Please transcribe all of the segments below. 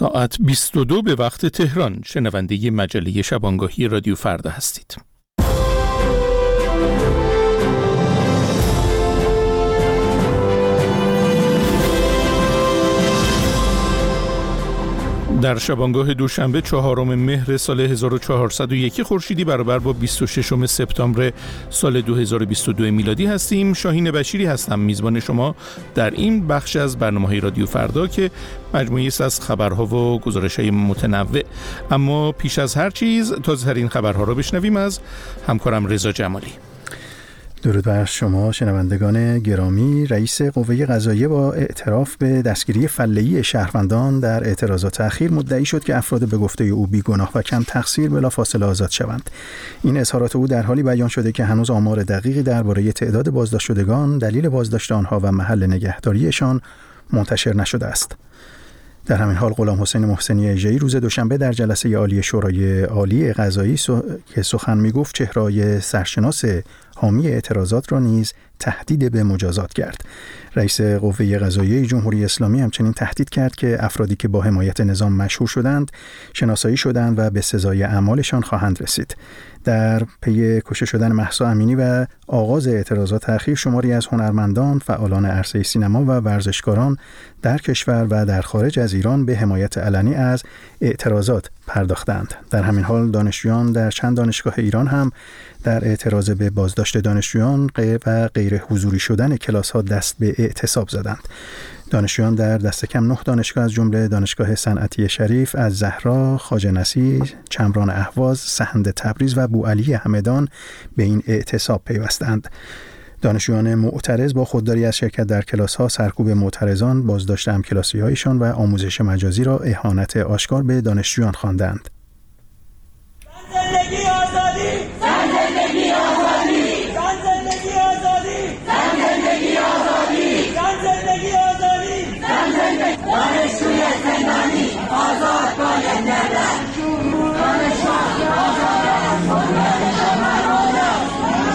ساعت 22 به وقت تهران. شنونده مجله شبانگاهی رادیو فردا هستید. در شبانگاه دوشنبه 4 مهر سال 1401 خورشیدی برابر با 26 سپتامبر سال 2022 میلادی هستیم. شاهین بشیری هستم، میزبان شما در این بخش از برنامه‌های رادیو فردا که مجموعه‌ای است از خبرها و گزارش‌های متنوع. اما پیش از هر چیز تازه‌ترین خبرها را بشنویم از همکارم رضا جمالی. درود بر شما شنوندگان گرامی. رئیس قوه قضاییه با اعتراف به دستگیری فله‌ای شهروندان در اعتراضات اخیر مدعی شد که افراد به گفته او بیگناه و کم تقصیر بلافاصله آزاد شوند. این اظهارات او در حالی بیان شده که هنوز آمار دقیقی درباره تعداد بازداشت شدگان، دلیل بازداشت آنها و محل نگهداریشان منتشر نشده است. در همین حال غلام حسین محسنی اژه‌ای روز دوشنبه در جلسه عالی شورای عالی قضایی که سخن می‌گفت چهره‌های سرشناس حامی اعتراضات را نیز تهدید به مجازات کرد. رئیس قوه قضاییه جمهوری اسلامی همچنین تهدید کرد که افرادی که با حمایت نظام مشهور شدند شناسایی شدند و به سزای اعمالشان خواهند رسید. در پی کشته شدن مهسا امینی و آغاز اعتراضات اخیر شماری از هنرمندان، فعالان عرصه سینما و ورزشکاران در کشور و در خارج از ایران به حمایت علنی از اعتراضات پرداختند. در همین حال دانشجویان در چند دانشگاه ایران هم در اعتراض به بازداشت دانشجویان و غیر حضوری شدن کلاس‌ها دست به اعتصاب زدند. دانشجویان در دست کم 9 دانشگاه از جمله دانشگاه صنعتی شریف، از زهرا، خواجه نصیر، چمران اهواز، سهند تبریز و بوعلی همدان به این اعتصاب پیوستند. دانشجویان معترض با خودداری از شرکت در کلاس‌ها، سرکوب معترضان، بازداشت همکلاسی‌هایشان و آموزش مجازی را اهانت آشکار به دانشجویان خواندند. زندگی آزادی، زندگی آزادی، زندگی آزادی، زندگی آزادی، زندگی آزادی، زندگی دانشجوی زندانی آزاد باید گردد. دانشجویان آزاد بنیادشان برآمد است.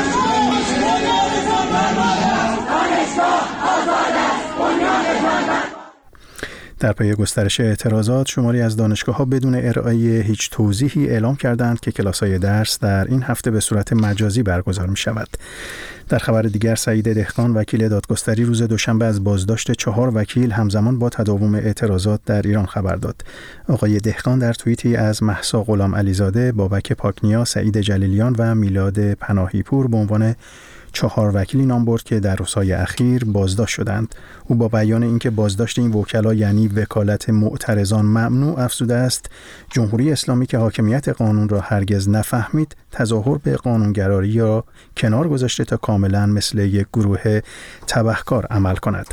دانشگاه آزاد است، بنیادشان. در پی گسترش اعتراضات شماری از دانشگاه‌ها بدون ارائه هیچ توضیحی اعلام کردند که کلاس‌های درس در این هفته به صورت مجازی برگزار می‌شود. در خبر دیگر سعید دهقان وکیل دادگستری روز دوشنبه از بازداشت 4 وکیل همزمان با تداوم اعتراضات در ایران خبر داد. آقای دهقان در توییتی از مهسا غلام علیزاده، بابک پاکنیا، سعید جلیلیان و میلاد پناهیپور به عنوان 4 وکیلی نام برد که در روزهای اخیر بازداشت شدند. او با بیان اینکه بازداشت این وکلا یعنی وکالت معترضان ممنوع افزوده است جمهوری اسلامی که حاکمیت قانون را هرگز نفهمید تظاهر به قانونگرایی را کنار گذاشته تا کاملا مثل یک گروه تبهکار عمل کند.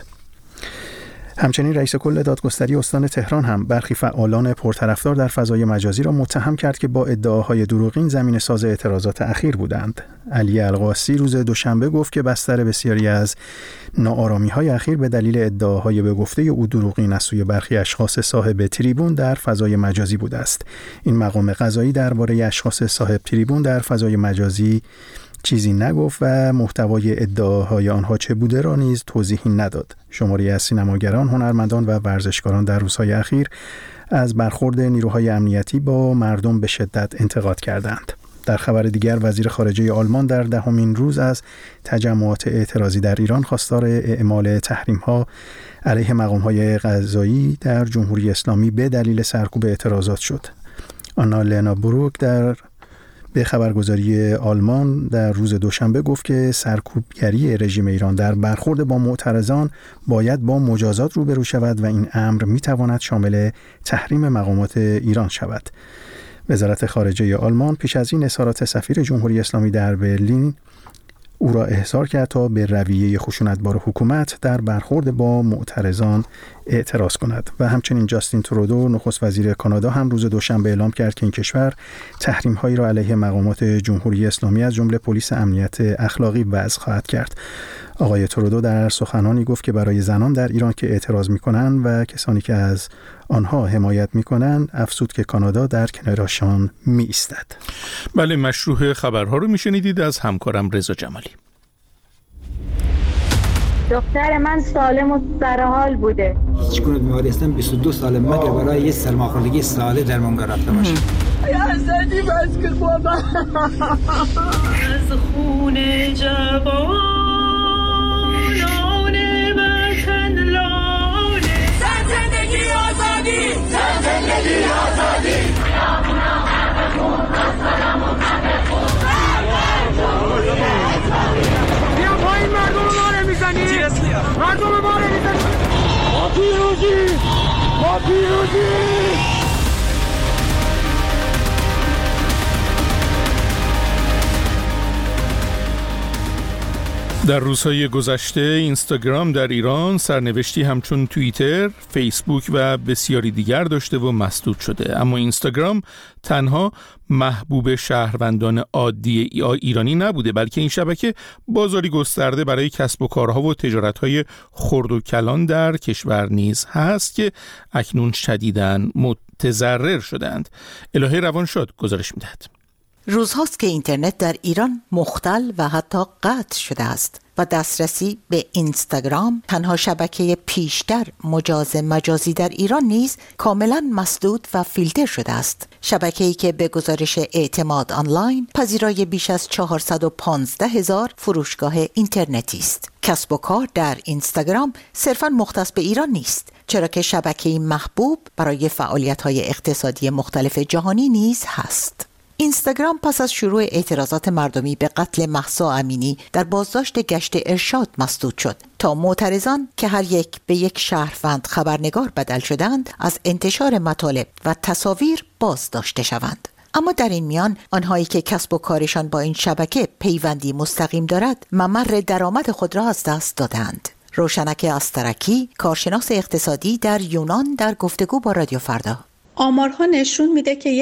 همچنین رئیس کل دادگستری استان تهران هم برخی فعالان پرطرفدار در فضای مجازی را متهم کرد که با ادعاهای دروغین زمینه ساز اعتراضات اخیر بودند. علی القاسی روز دوشنبه گفت که بستر بسیاری از ناآرامی‌های اخیر به دلیل ادعاهای به گفته او دروغین از سوی برخی اشخاص صاحب تریبون در فضای مجازی بوده است. این مقام قضایی درباره اشخاص صاحب تریبون در فضای مجازی چیزی نگفت و محتوای ادعاهای آنها چه بوده را نیز توضیحی نداد. شماری از سینماگران، هنرمندان و ورزشکاران در روزهای اخیر از برخورد نیروهای امنیتی با مردم به شدت انتقاد کردند. در خبر دیگر وزیر خارجه آلمان در 10مین روز از تجمعات اعتراضی در ایران خواستار اعمال تحریم‌ها علیه مقام‌های قضایی در جمهوری اسلامی به دلیل سرکوب اعتراضات شد. آنا لینا بروک به خبرگزاری آلمان در روز دوشنبه گفت که سرکوبگری رژیم ایران در برخورد با معترضان باید با مجازات روبرو شود و این امر میتواند شامل تحریم مقامات ایران شود. وزارت خارجه آلمان پیش از این اظهارات سفیر جمهوری اسلامی در برلین او را احضار کرد تا به رویه خشونتبار حکومت در برخورد با معترضان اعتراض کند. و همچنین جاستین ترودو نخست وزیر کانادا هم روز دوشنبه اعلام کرد که این کشور تحریم‌هایی را علیه مقامات جمهوری اسلامی از جمله پلیس امنیت اخلاقی وضع خواهد کرد. آقای ترودو در سخنانی گفت که برای زنان در ایران که اعتراض می‌کنند و کسانی که از آنها حمایت می‌کنند افزود که کانادا در کنارشان می‌ایستد. بله، مشروع خبرها رو میشنیدید از همکارم رضا جمالی. دختر من سالم و سرحال بوده. هیچگونه بیماری هستم 22 ساله مگر برای یه سرماخوردگی ساده درمانگاه رفته باشم. حسنی بس کن بابا. از خون جوانان وطن لانه. زندگی آزادی، زندگی آزادی. بیا پایین، مردم ما رو میزنی، مردم ما رو میزنی. ما پیروزی، ما پیروزی. در روزهای گذشته اینستاگرام در ایران سرنوشتی همچون توییتر، فیسبوک و بسیاری دیگر داشته و مسدود شده. اما اینستاگرام تنها محبوب شهروندان عادی ایرانی نبوده، بلکه این شبکه بازاری گسترده برای کسب و کارها و تجارت‌های خرد و کلان در کشور نیز هست که اکنون شدیداً متضرر شدند. الهه روانشاد گزارش می‌دهد. روزهاست که اینترنت در ایران مختل و حتی قطع شده است و دسترسی به اینستاگرام، تنها شبکه پیشتر مجاز مجازی در ایران، نیز کاملا مسدود و فیلتر شده است. شبکه‌ای که به گزارش اعتماد آنلاین پذیرای بیش از 415,000 فروشگاه اینترنتی است. کسب و کار در اینستاگرام صرفاً مختص به ایران نیست، چرا که شبکه‌ای محبوب برای فعالیت‌های اقتصادی مختلف جهانی نیز هست. اینستاگرام پس از شروع اعتراضات مردمی به قتل مهسا امینی در بازداشت گشت ارشاد مسدود شد تا معترضان که هر یک به یک شهروند خبرنگار بدل شدند از انتشار مطالب و تصاویر بازداشته شوند. اما در این میان آنهایی که کسب و کارشان با این شبکه پیوندی مستقیم دارد ممر درآمد خود را از دست دادند. روشنک استرکی، کارشناس اقتصادی در یونان، در گفتگو با رادیو فردا: آمارها نشون میده که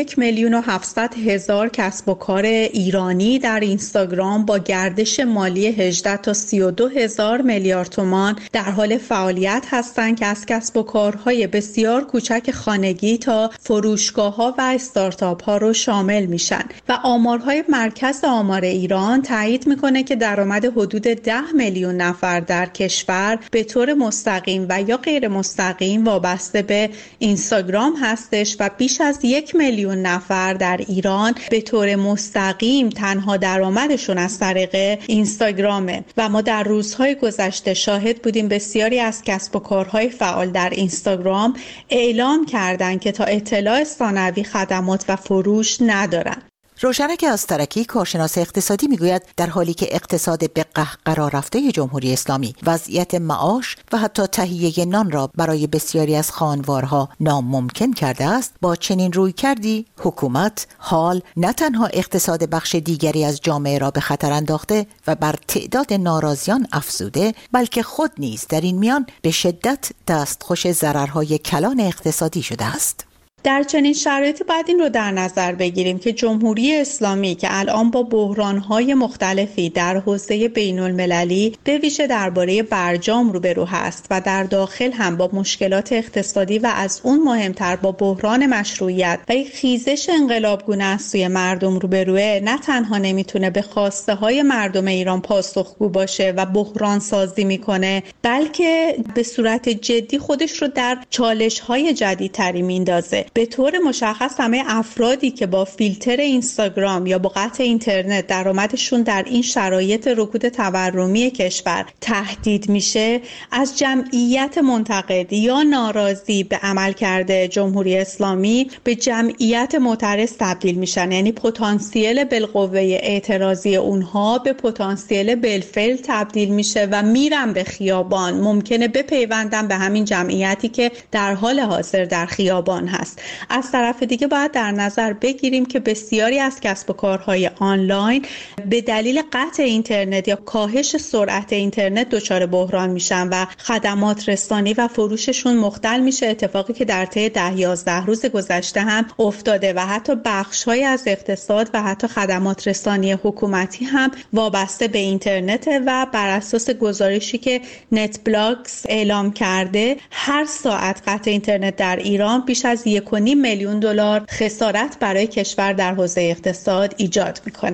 1,700,000 کسب و کار ایرانی در اینستاگرام با گردش مالی 18 تا 32,000 میلیارد تومان در حال فعالیت هستند که از کسب و کارهای بسیار کوچک خانگی تا فروشگاه‌ها و استارتاپ‌ها رو شامل میشن و آمارهای مرکز آمار ایران تایید میکنه که درآمد حدود 10 میلیون نفر در کشور به طور مستقیم و یا غیر مستقیم وابسته به اینستاگرام هست و بیش از 1 میلیون نفر در ایران به طور مستقیم تنها درآمدشون از طریق اینستاگرامه و ما در روزهای گذشته شاهد بودیم بسیاری از کسب و کارهای فعال در اینستاگرام اعلام کردند که تا اطلاع ثانوی خدمات و فروش ندارن. روشنک استرکی، کارشناس اقتصادی، میگوید در حالی که اقتصاد به قهقرا رفته جمهوری اسلامی وضعیت معاش و حتی تهیه نان را برای بسیاری از خانوارها ناممکن کرده است، با چنین رویکردی حکومت حال نه تنها اقتصاد بخش دیگری از جامعه را به خطر انداخته و بر تعداد ناراضیان افزوده، بلکه خود نیز در این میان به شدت دستخوش ضررهای کلان اقتصادی شده است. در چنین شرایطی باید این رو در نظر بگیریم که جمهوری اسلامی که الان با بحران‌های مختلفی در حوزه بین‌المللی به ویژه درباره برجام روبرو هست و در داخل هم با مشکلات اقتصادی و از اون مهمتر با بحران مشروعیت و یک خیزش انقلابگونه از سوی مردم روبروه، نه تنها نمیتونه به خواسته های مردم ایران پاسخگو باشه و بحران سازی میکنه، بلکه به صورت جدی خودش رو در چالش‌های جدیدتری میندازه. به طور مشخص همه افرادی که با فیلتر اینستاگرام یا با قطع اینترنت درآمدشون در این شرایط رکود تورمی کشور تهدید میشه، از جمعیت منتقد یا ناراضی به عملکرد جمهوری اسلامی به جمعیت معترض تبدیل میشن. یعنی پتانسیل بالقوه اعتراضی اونها به پتانسیل بالفعل تبدیل میشه و میرن به خیابان، ممکنه بپیوندن به همین جمعیتی که در حال حاضر در خیابان هست. از طرف دیگه باید در نظر بگیریم که بسیاری از کسب و کارهای آنلاین به دلیل قطع اینترنت یا کاهش سرعت اینترنت دچار بحران میشن و خدمات رسانی و فروششون مختل میشه، اتفاقی که در طی 10-11 روز گذشته هم افتاده و حتی بخش‌های از اقتصاد و حتی خدمات رسانی حکومتی هم وابسته به اینترنت و بر اساس گزارشی که نت بلاکس اعلام کرده، هر ساعت قطع اینترنت در ایران بیش از 1.5 میلیون دلار خسارت برای کشور در حوزه اقتصاد ایجاد میکنه.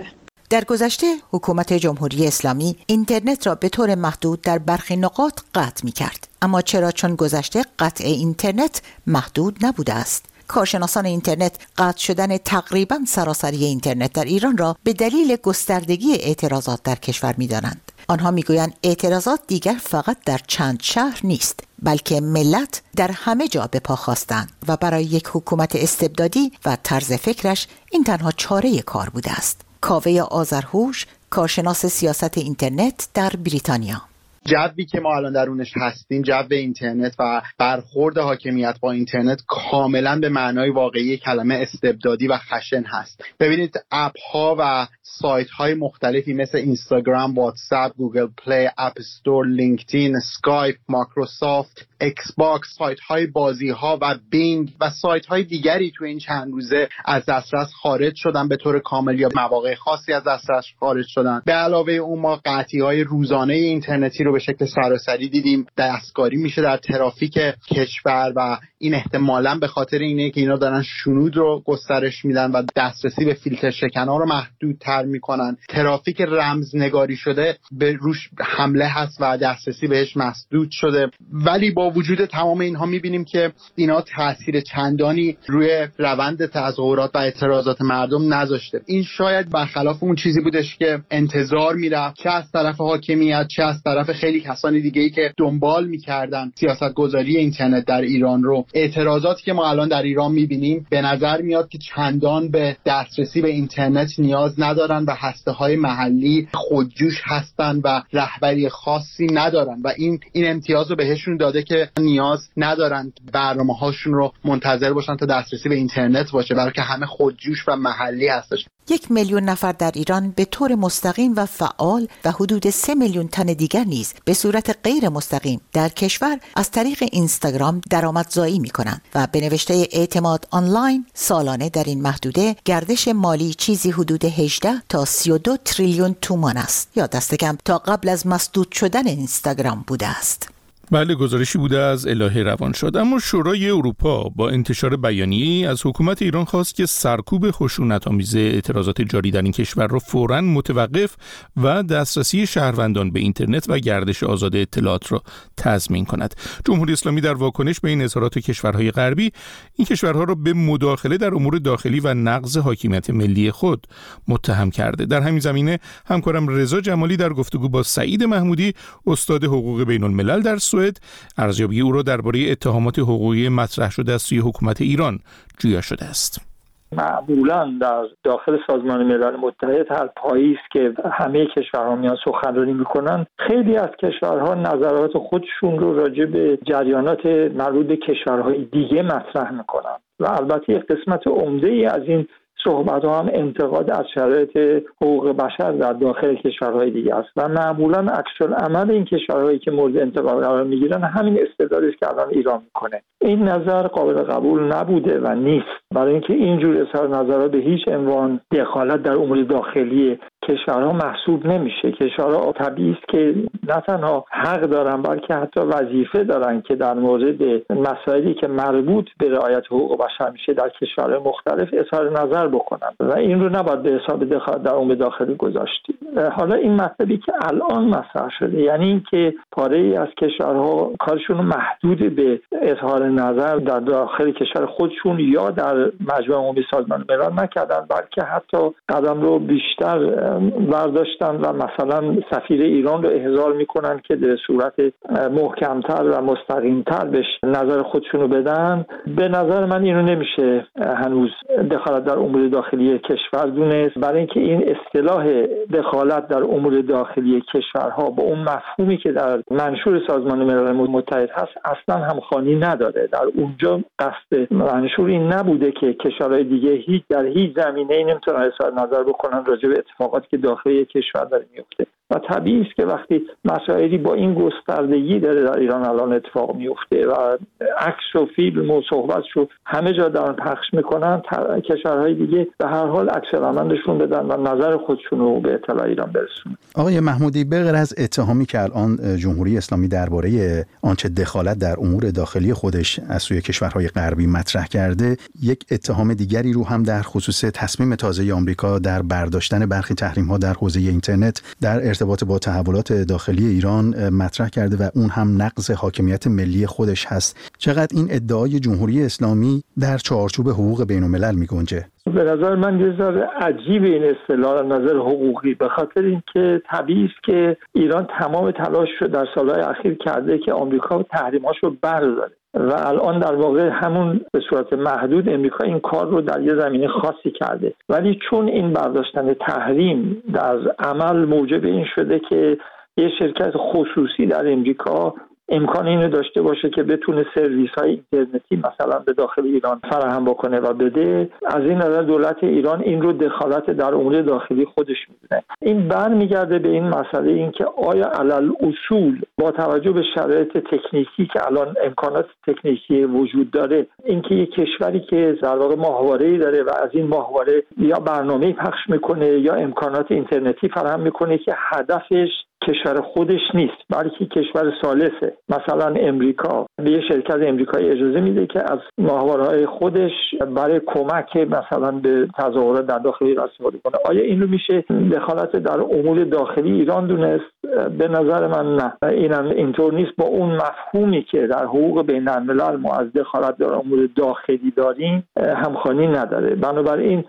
در گذشته حکومت جمهوری اسلامی اینترنت را به طور محدود در برخی نقاط قطع می‌کرد. اما چرا؟ چون گذشته قطع اینترنت محدود نبوده است. کارشناسان اینترنت قطع شدن تقریباً سراسری اینترنت در ایران را به دلیل گستردگی اعتراضات در کشور می‌دانند. آنها میگویند اعتراضات دیگر فقط در چند شهر نیست، بلکه ملت در همه جا به پا خواستند و برای یک حکومت استبدادی و طرز فکرش این تنها چاره کار بوده است. کاوه آذرهوش، کارشناس سیاست اینترنت در بریتانیا: جوی که ما الان درونش هستیم، جو اینترنت و برخورد حاکمیت با اینترنت کاملا به معنای واقعی کلمه استبدادی و خشن هست. ببینید اپ ها و سایت های مختلفی مثل اینستاگرام، واتساپ، گوگل پلی، اپ استور، لینکدین، اسکایپ، مایکروسافت، ایکس باکس، سایت های بازی ها و بینگ و سایت های دیگری تو این چند روزه از دسترس خارج شدن به طور کامل یا مواقع خاصی از دسترس خارج شدن. به علاوه اون ما قطعی های روزانه اینترنتی رو به شکل سراسری دیدیم. دستکاری میشه در ترافیک کشور و این احتمالاً به خاطر اینه که اینا دارن شنود رو گسترش میدن و دسترسی به فیلتر شکن‌ها رو محدودتر میکنن. ترافیک رمزنگاری شده به روش حمله هست و دسترسی بهش مسدود شده. ولی با وجود تمام اینها میبینیم که اینا تاثیر چندانی روی روند تظاهرات و اعتراضات مردم نذاشته. این شاید برخلاف اون چیزی بودش که انتظار میرفت، چه از طرف حاکمیت چه از طرف خیلی کسانی دیگه‌ای که دنبال میکردن سیاستگذاری اینترنت در ایران رو. اعتراضاتی که ما الان در ایران میبینیم به نظر میاد که چندان به دسترسی به اینترنت نیاز ندارن و هسته‌های محلی خودجوش هستن و رهبری خاصی ندارن و این امتیاز رو بهشون داده که نیاز ندارن برنامه‌هاشون رو منتظر باشن تا دسترسی به اینترنت باشه، برای که همه خودجوش و محلی هستش. 1 میلیون نفر در ایران به طور مستقیم و فعال و حدود 3 میلیون تن دیگر نیز به صورت غیر مستقیم در کشور از طریق اینستاگرام درآمدزایی می‌کنند و به نوشته اعتماد آنلاین سالانه در این محدوده گردش مالی چیزی حدود 18 تا 32 تریلیون تومان است یا دست کم تا قبل از مسدود شدن اینستاگرام بوده است. بله، گزارشی بوده از الهه روانشاد. اما شورای اروپا با انتشار بیانیه‌ای از حکومت ایران خواست که سرکوب خشونت‌آمیز اعتراضات جاری در این کشور را فوراً متوقف و دسترسی شهروندان به اینترنت و گردش آزاد اطلاعات را تضمین کند. جمهوری اسلامی در واکنش به این اظهارات کشورهای غربی این کشورها را به مداخله در امور داخلی و نقض حاکمیت ملی خود متهم کرده. در همین زمینه همکارم رضا جمالی در گفتگو با سعید محمودی، استاد حقوق بین‌الملل در سوئد، ارزیابی او را درباره اتهامات حقوقی مطرح شده از سوی حکومت ایران جویا شده است. معمولا در داخل سازمان ملل متحد هر پاییز که همه کشورها میان سخنرانی میکنن، خیلی از کشورها نظرات خودشون رو راجع به جریانات مربوط به کشورهای دیگه مطرح میکنن و البته یک قسمت عمده‌ای از این صحبت ها هم انتقاد از شرایط حقوق بشر در داخل کشورهای دیگه است و معمولا عکس‌العمل این کشورهایی که مورد انتقاد قرار میگیرن همین استدلالی است که الان ایران میکنه. این نظر قابل قبول نبوده و نیست، برای اینکه اینجور اظهار نظرها به هیچ عنوان دخالت در امور داخلی کشورها محسوب نمیشه. کشورها طبیعی است که نه تنها حق دارن بلکه حتی وظیفه دارن که در مورد مسائلی که مربوط به رعایت حقوق بشر میشه در کشورهای مختلف اظهار نظر بکنن و این رو نباید به حساب دخالت در امور داخلی گذاشت. حالا این مطلبی که الان مطرح شده، یعنی اینکه پاره‌ای از کشورها کارشون رو محدود به اظهار نظر در داخل کشور خودشون یا در مجمع عمومی سازمان ملل نکردن، بلکه حتی قدم رو بیشتر برداشتن و مثلا سفیر ایران رو احضار میکنن که به صورت محکمتر و مستقیمتر بهش نظر خودشون رو بدن. به نظر من اینو نمیشه هنوز دخالت در امور داخلی کشور دونست، برای اینکه این اصطلاح دخالت در امور داخلی کشورها با اون مفهومی که در منشور سازمان ملل متحد هست اصلا همخوانی نداره. در اونجا قصد منشور این نبوده که کشورهای دیگه در هیچ زمینه‌ای نمیتونن اظهار نظر بکنن راجع به اتفاقاتی که داخل کشور داره میفته. و طبیعی است که وقتی مسائلی با این گستردگی داره در ایران الان اتفاق میفته و عکس و فیلم و صحبتشو همه جا دارن پخش میکنن، کشورهای دیگه به هر حال عکس العملشون بدن و نظر خودشون رو به اطلاع ایران برسونن. آقای محمودی، به غیر از اتهامی که الان جمهوری اسلامی درباره آنچه دخالت در امور داخلی خودش از سوی کشورهای غربی مطرح کرده، یک اتهام دیگری رو هم در خصوص تصمیم تازه آمریکا در برداشتن برخی تحریم‌ها در حوزه اینترنت در ارتباط با تحولات داخلی ایران مطرح کرده و اون هم نقض حاکمیت ملی خودش هست. چقدر این ادعای جمهوری اسلامی در چارچوب حقوق بین‌الملل می‌گنجه؟ به نظر من یه ذره عجیب این اصطلاح نظر حقوقی، به خاطر اینکه طبیعی است که ایران تمام تلاش رو در سالهای اخیر کرده که آمریکا تحریم‌هاشو برداره و الان در واقع همون به صورت محدود امریکا این کار رو در یه زمینه خاصی کرده، ولی چون این برداشتن تحریم در عمل موجب این شده که یه شرکت خصوصی در امریکا امکان اینو داشته باشه که بتونه سرویس‌های اینترنتی مثلا به داخل ایران فراهم بکنه و بده، از این نظر دولت ایران این رو دخالت در امور داخلی خودش می‌دونه. این برمیگرده به این مسئله اینکه آیا علل اصول با توجه به شرایط تکنیکی که الان امکانات تکنیکی وجود داره، اینکه یک کشوری که در واقع ماهواره‌ای داره و از این ماهواره یا برنامه‌ای پخش میکنه یا امکانات اینترنتی فراهم میکنه که هدفش کشور خودش نیست بلکه کشور ثالثه، مثلا امریکا به یه شرکت امریکایی اجازه میده که از ماهواره‌های خودش برای کمک مثلا به تظاهرات در داخل ایران استفاده کنه. آیا این رو میشه دخالت در امور داخلی ایران دونست؟ به نظر من نه، اینم اینطور نیست. با اون مفهومی که در حقوق بین‌الملل ما از دخالت در امور داخلی داریم همخوانی نداره. بنابراین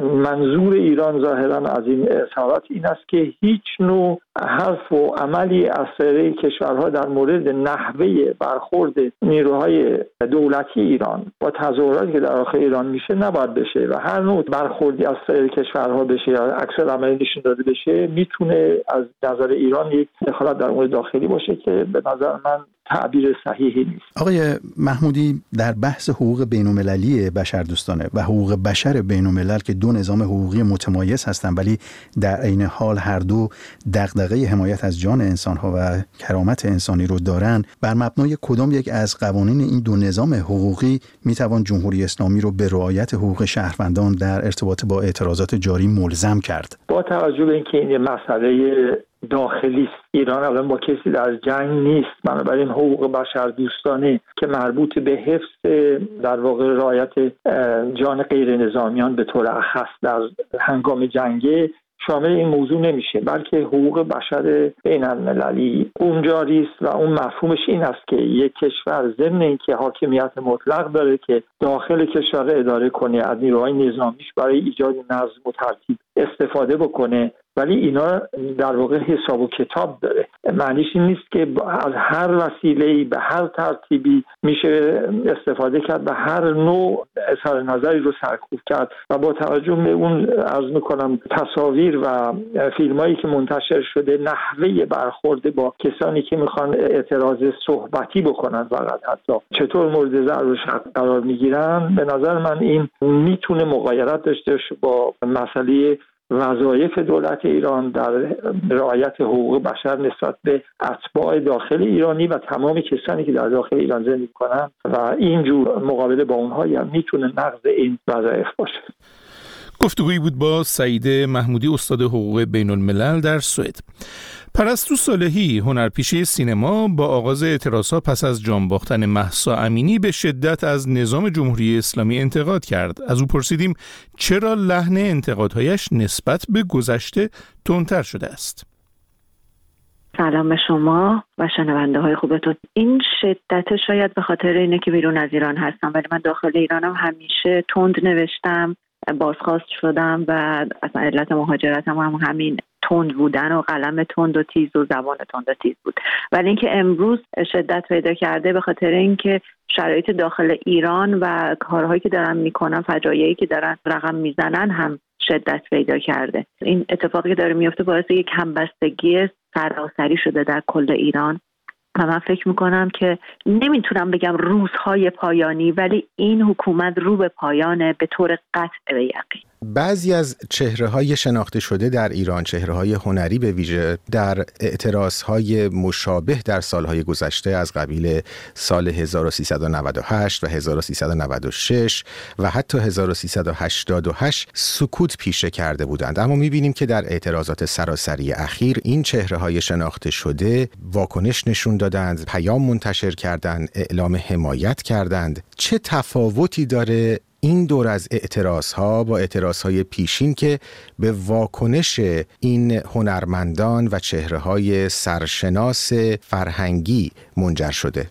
منظور ایران ظاهراً از این اظهارات این است که هیچ نوع حرف و عملی از سوی کشورها در مورد نحوه برخورد نیروهای دولتی ایران با تظاهراتی که در داخل ایران میشه نباید بشه و هر نوع برخوردی از سوی کشورها بشه یا عکس العملی نشون داده بشه میتونه از نظر ایران یک دخالت در امور داخلی باشه که به نظر من تعبیر صحیحی نیست. آقای محمودی، در بحث حقوق بین‌المللی بشردوستانه و حقوق بشر بین‌الملل که دو نظام حقوقی متمایز هستند ولی در عین حال هر دو دغدغه حمایت از جان انسان‌ها و کرامت انسانی رو دارن، بر مبنای کدام یک از قوانین این دو نظام حقوقی میتوان جمهوری اسلامی رو به رعایت حقوق شهروندان در ارتباط با اعتراضات جاری ملزم کرد؟ با توجه به اینکه این مسئله داخلی است، ایران الان با کسی در جنگ نیست، بنابراین حقوق بشر دوستانه که مربوط به حفظ در واقع رعایت جان غیر نظامیان به طور اخص در هنگام جنگ شامل این موضوع نمیشه، بلکه حقوق بشر بین المللی اونجاریه و اون مفهومش این است که یک کشور ضمن اینکه حاکمیت مطلق داره که داخل کشور اداره کنه، از نیروهای نظامیش برای ایجاد نظم و ترتیب استفاده بکنه، ولی اینا در واقع حساب و کتاب داره. معنیش این نیست که از هر وسیله‌ای به هر ترتیبی میشه استفاده کرد و هر نوع اظهار نظری رو سرکوب کرد و با توجه به اون عرض میکنم تصاویر و فیلمایی که منتشر شده، نحوه برخورد با کسانی که میخوان اعتراض صحبتی بکنن فقط حتی چطور مورد ضرب و شتم قرار میگیرن، به نظر من این میتونه مغایرت داشته باشه با مسئله وظایف دولت ایران در رعایت حقوق بشر نسبت به اتباع داخل ایرانی و تمام کسانی که در داخل ایران زندگی می‌کنند و اینجور مقابله با اونها هم میتونه نقض این وظایف باشه. گفتگویی بود با سعید محمودی، استاد حقوق بین الملل در سوئد. پرستو صالحی، هنرپیشه سینما، با آغاز اعتراضات پس از جان باختن مهسا امینی به شدت از نظام جمهوری اسلامی انتقاد کرد. از او پرسیدیم چرا لحن انتقادهایش نسبت به گذشته تندتر شده است. سلام به شما و شنونده های خوبتون. این شدت شاید به خاطر اینه که بیرون از ایران هستم، ولی من داخل ایرانم همیشه تند نوشتم، بازخواست شدم و اصلا علت مهاجرتم هم همین تند بودن و قلم تند و تیز و زبان تند و تیز بود. ولی اینکه امروز شدت پیدا کرده به خاطر اینکه شرایط داخل ایران و کارهایی که دارن میکنن، فجایعی که دارن رقم میزنن هم شدت پیدا کرده. این اتفاقی که داره میفته باعث یک همبستگی سراسری شده در کل ایران و من فکر میکنم که نمیتونم بگم روزهای پایانی، ولی این حکومت رو به پایانه به طور قطع به یقین. بعضی از چهره‌های شناخته شده در ایران، چهره‌های هنری به ویژه، در اعتراضهای مشابه در سالهای گذشته از قبیل سال 1398 و 1396 و حتی 1388 سکوت پیشه کرده بودند. اما می‌بینیم که در اعتراضات سراسری اخیر این چهره‌های شناخته شده واکنش نشون دادند، پیام منتشر کردند، اعلام حمایت کردند. چه تفاوتی داره این دور از اعتراضها با اعتراضهای پیشین که به واکنش این هنرمندان و چهره‌های سرشناس فرهنگی منجر شده؟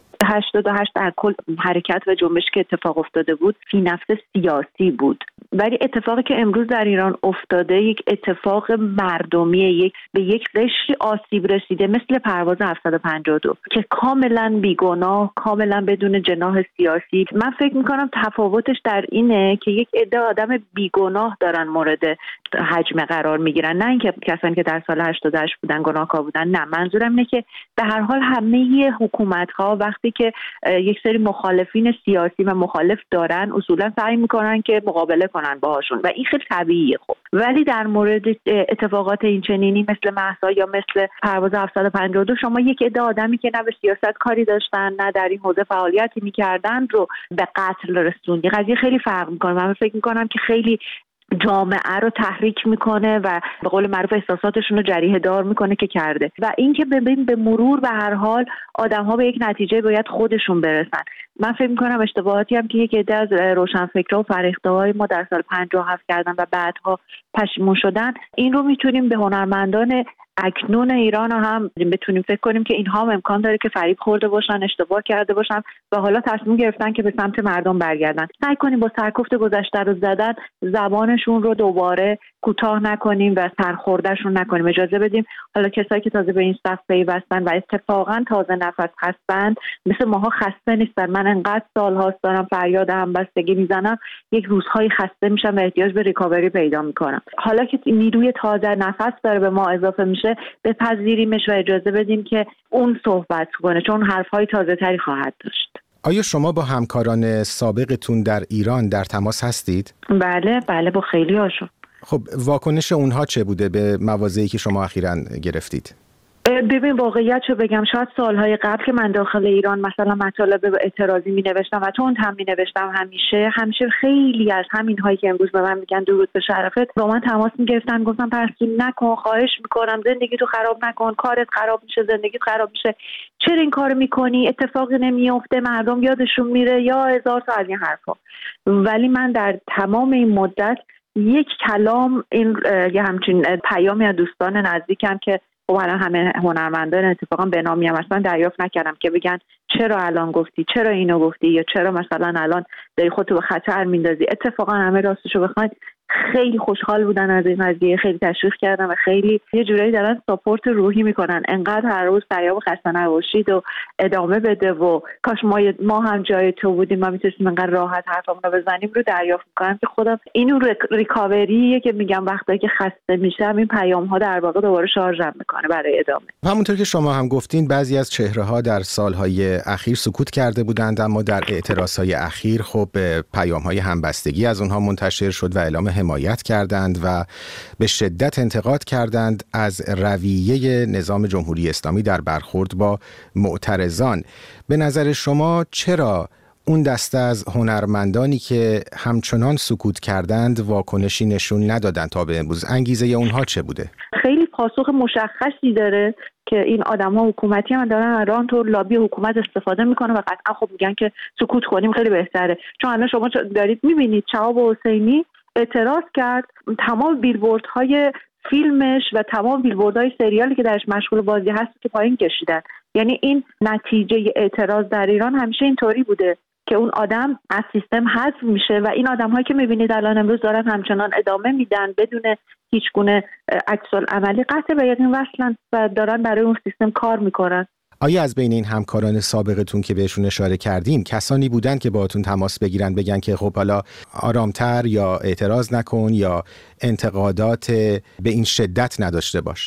88 در کل حرکت و جنبش که اتفاق افتاده بود فی نفس سیاسی بود، ولی اتفاقی که امروز در ایران افتاده یک اتفاق مردمیه، به یک قشری آسیب رسیده مثل پرواز 752 که کاملا بیگناه، کاملا بدون جناح سیاسی. من فکر میکنم تفاوتش در اینه که یک عده آدم بیگناه دارن مورد حجم قرار میگیرن، نه اینکه کسانی که در سال 88 بودن گناهکار بودن. نه، منظورم اینه که به هر حال همه حکومت‌ها وقتی که یک سری مخالفین سیاسی و مخالف دارن اصولا سعی میکنن که مقابله کنن باهاشون و این خیلی طبیعیه. خب ولی در مورد اتفاقات این چنینی مثل مهسا یا مثل پرواز 752 شما یک عده آدمی که نه به سیاست کاری داشتن نه در این حوزه فعالیتی میکردن رو به قتل رسوندی. قضیه خیلی فرق میکنه. من فکر میکنم که خیلی جامعه رو تحریک میکنه و به قول معروف احساساتشون رو جریحه دار میکنه که کرده. و اینکه ببین به مرور به هر حال آدم‌ها به یک نتیجه باید خودشون برسن. من فکر میکنم اشتباهاتی هم که یک عده از روشنفکرها و فرهیخته‌های ما در سال 57 کردن و بعدها پشیمون شدن، این رو میتونیم به هنرمندان اکنون ایران هم بتونیم فکر کنیم که اینها هم امکان داره که فریب خورده باشن، اشتباه کرده باشن و حالا تصمیم گرفتن که به سمت مردم برگردن. سعی کنیم با سرکوفت گذشته رو زدن زبانشون رو دوباره کوتاه نکنیم و سرخوردهشون نکنیم. اجازه بدیم حالا کسایی که تازه به این صف پیوستن و اتفاقا تازه نفس هستن مثل ماها خسته نیستن. من انقدر سال‌هاست دارم فریاد همبستگی میزنم، یک روزهایی خسته میشم و احتیاج به ریکاوری پیدا میکنم. حالا که نیروی تازه نفس داره به ما اضافه میشه بپذیریمش و اجازه بدیم که اون صحبت کنه، چون حرف‌های تازه‌تری خواهد داشت. آیا شما با همکاران سابقتون در ایران در تماس هستید؟ بله با خیلی هاشون. خب واکنش اونها چه بوده به مواضعی که شما اخیراً گرفتید؟ ببین واقعیت رو بگم، شاید سالهای قبل که من داخل ایران مثلا مطالب اعتراضی می نوشتم و تند هم می نوشتم، همیشه خیلی از همین هایی که امروز به من میگن درود به شرفت با من تماس می گرفتن، گفتم پرستو نکن، خواهش میکنم، زندگی تو خراب نکن، کارت خراب میشه، زندگیت خراب میشه، چرا این کارو میکنی، اتفاقی نمیفته، مردم یادشون میره یا هزار تا از این حرفا. ولی من در تمام این مدت یک کلام این یه همچین پیامی از دوستان نزدیکم که خب الان همه هنرمندان اتفاقا به نامی هم اصلا دریافت نکردم که بگن چرا الان گفتی، چرا اینو گفتی، یا چرا مثلا الان داری خودتو به خطر میندازی. اتفاقا همه راستشو بخواید خیلی خوشحال بودن از این قضیه، خیلی تشویق کردن و خیلی یه جورایی دارن ساپورت روحی میکنن. انقدر هر روز فریاد خسته نباشید و ادامه بده و کاش ما هم جای تو بودیم ما میتونستیم انقدر راحت حرفمون رو بزنیم رو دریافت میکنم که خودم اینو ریکاوریه که میگم وقتی که خسته میشم این پیام ها در واقع دوباره شارژم میکنه برای ادامه. همونطور که شما هم گفتین بعضی از چهره ها در سالهای اخیر سکوت کرده بودند، اما در اعتراضهای اخیر خب پیام های همبستگی از اونها منتشر شد و اعلام حمایت کردند و به شدت انتقاد کردند از رویه نظام جمهوری اسلامی در برخورد با معترضان. به نظر شما چرا اون دسته از هنرمندانی که همچنان سکوت کردند واکنشی نشون ندادند تا به امروز؟ انگیزه اونها چه بوده؟ خیلی پاسخ مشخصی داره که این آدم‌ها حکومتی هم دارن الان تو لابی حکومت استفاده میکنه و قطعا خب میگن که سکوت کنیم خیلی بهتره. چون الان شما دارید میبینید شهاب حسینی اعتراض کرد، تمام بیلبوردهای فیلمش و تمام بیلبوردهای سریالی که درش مشغول بازی هست که پایین کشیدن. یعنی این نتیجه اعتراض در ایران همیشه اینطوری بوده که اون آدم از سیستم حذف میشه و این آدم‌هایی که میبینید الان امروز دارن همچنان ادامه میدن بدون هیچ گونه عکس‌العملی قطع به یقین وصلن و دارن برای اون سیستم کار میکنن. آیا از بین این همکاران سابقتون که بهشون اشاره کردیم کسانی بودن که باهاتون تماس بگیرن بگن که خب حالا آرامتر یا اعتراض نکن یا انتقادات به این شدت نداشته باش؟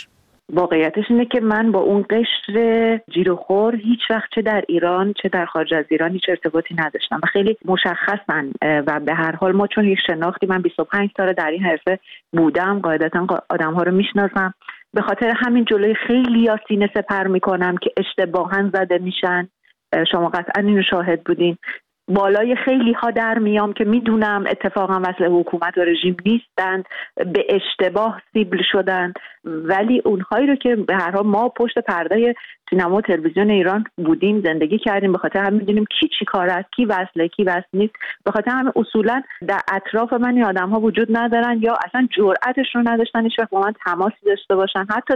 واقعیتش اینه که من با اون قشر جیروخور هیچ وقت چه در ایران چه در خارج از ایران هیچ ارتباطی نداشتم و خیلی مشخصن و به هر حال ما چون یک شناختی، من 25 سال در این حرفه بودم، قاعدتا آدم‌ها رو میشناسم، به خاطر همین جلوی خیلی سینه سپر میکنم که اشتباهاً زده میشن. شما قطعا اینو شاهد بودین. بالای خیلی ها در میام که میدونم اتفاقا وصل حکومت و رژیم نیستند، به اشتباه سیبل شدن، ولی اونهایی رو که به هر حال ما پشت پرده سینما و تلویزیون ایران بودیم، زندگی کردیم، به خاطر همین میدونیم کی چی کار است، کی وصله کی وصل نیست. به خاطر همین اصولا در اطراف من این آدم‌ها وجود ندارن یا اصلا جرأتش رو نداشتن هیچ وقت با من تماسی داشته باشن. حتی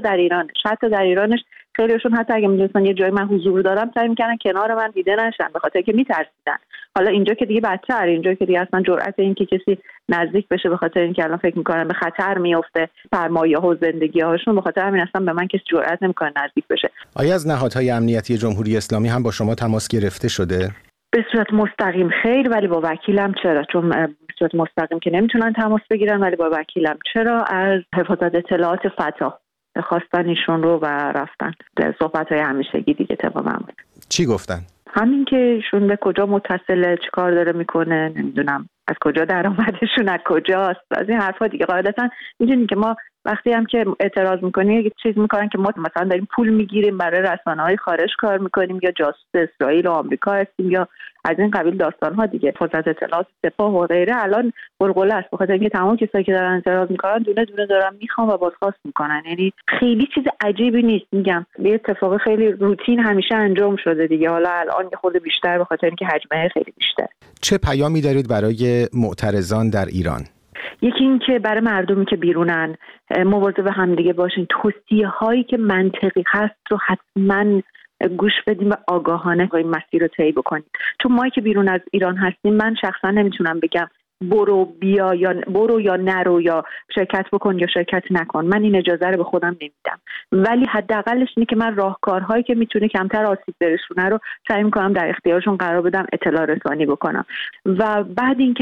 در ایرانش خیلیشون حتی اگه می‌دونستن یه جای من حضور دارم سعی می‌کردن کنار من دیده نشن به خاطر که می‌ترسیدن. حالا اینجا که دیگه بدتر، اینجا که دیگه اصلا جرأت این که کسی نزدیک بشه به خاطر اینکه الان فکر می‌کنن به خطر میفته سرمایه‌ها و زندگی‌هاشون، به خاطر همین اصلا به من کسی جرأت نمی‌کنه نزدیک بشه. آیا از نهادهای امنیتی جمهوری اسلامی هم با شما تماس گرفته شده؟ به صورت مستقیم خیر، ولی با وکیلم چرا، چون به صورت مستقیم که نمیتونن تماس بگیرن، ولی با وکیلم چرا. از حفاظت اطلاعات فتا خواستن ایشون رو و رفتن. صحبت‌های همیشگی دیگه تمام بود. چی گفتن؟ همین که ایشون به کجا متصله، چی کار داره میکنه، نمیدونم از کجا درآمدشون از کجاست، از این حرفا دیگه. قاعدتا میدونید که ما وقتی هم که اعتراض میکنیم یه چیز میکنن که ما مثلا داریم پول میگیریم برای رسانه‌های خارج کار میکنیم یا جاسوس اسرائیل و آمریکا هستیم یا از این قبیل داستان‌ها دیگه. حفاظت اطلاعات سپاه و غیره الان قلقله است، بخاطر اینکه تمام کسایی که دارن اعتراض میکنن دونه دونه دارن میخوان و بازخواست میکنن. یعنی خیلی چیز عجیبی نیست، میگم یه اتفاق خیلی روتین همیشه انجام شده دیگه. حالا الان یه خورده بیشتر به خاطر اینکه حجمه خیلی بیشتر. چه پیامی دارید برای معترضان در ایران؟ یکی این که برای مردمی که بیرونن مواظب همدیگه باشین، توصیه هایی که منطقی هست رو حتما گوش بدیم و آگاهانه این مسیر رو طی بکنیم. چون ما که بیرون از ایران هستیم، من شخصا نمیتونم بگم برو بیا یا برو یا نرو یا شرکت بکن یا شرکت نکن. من این اجازه رو به خودم نمیدم، ولی حداقلش اینه که من راهکارهایی که میتونه کمتر آسیب برسونه رو سعی میکنم در اختیارشون قرار بدم، اطلاع رسانی بکنم. و بعد اینکه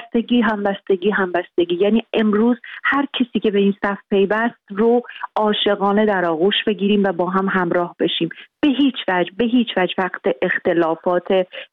همبستگی، یعنی امروز هر کسی که به این صف پیوست رو عاشقانه در آغوش بگیریم و با هم همراه بشیم. به هیچ وجه وقت اختلافات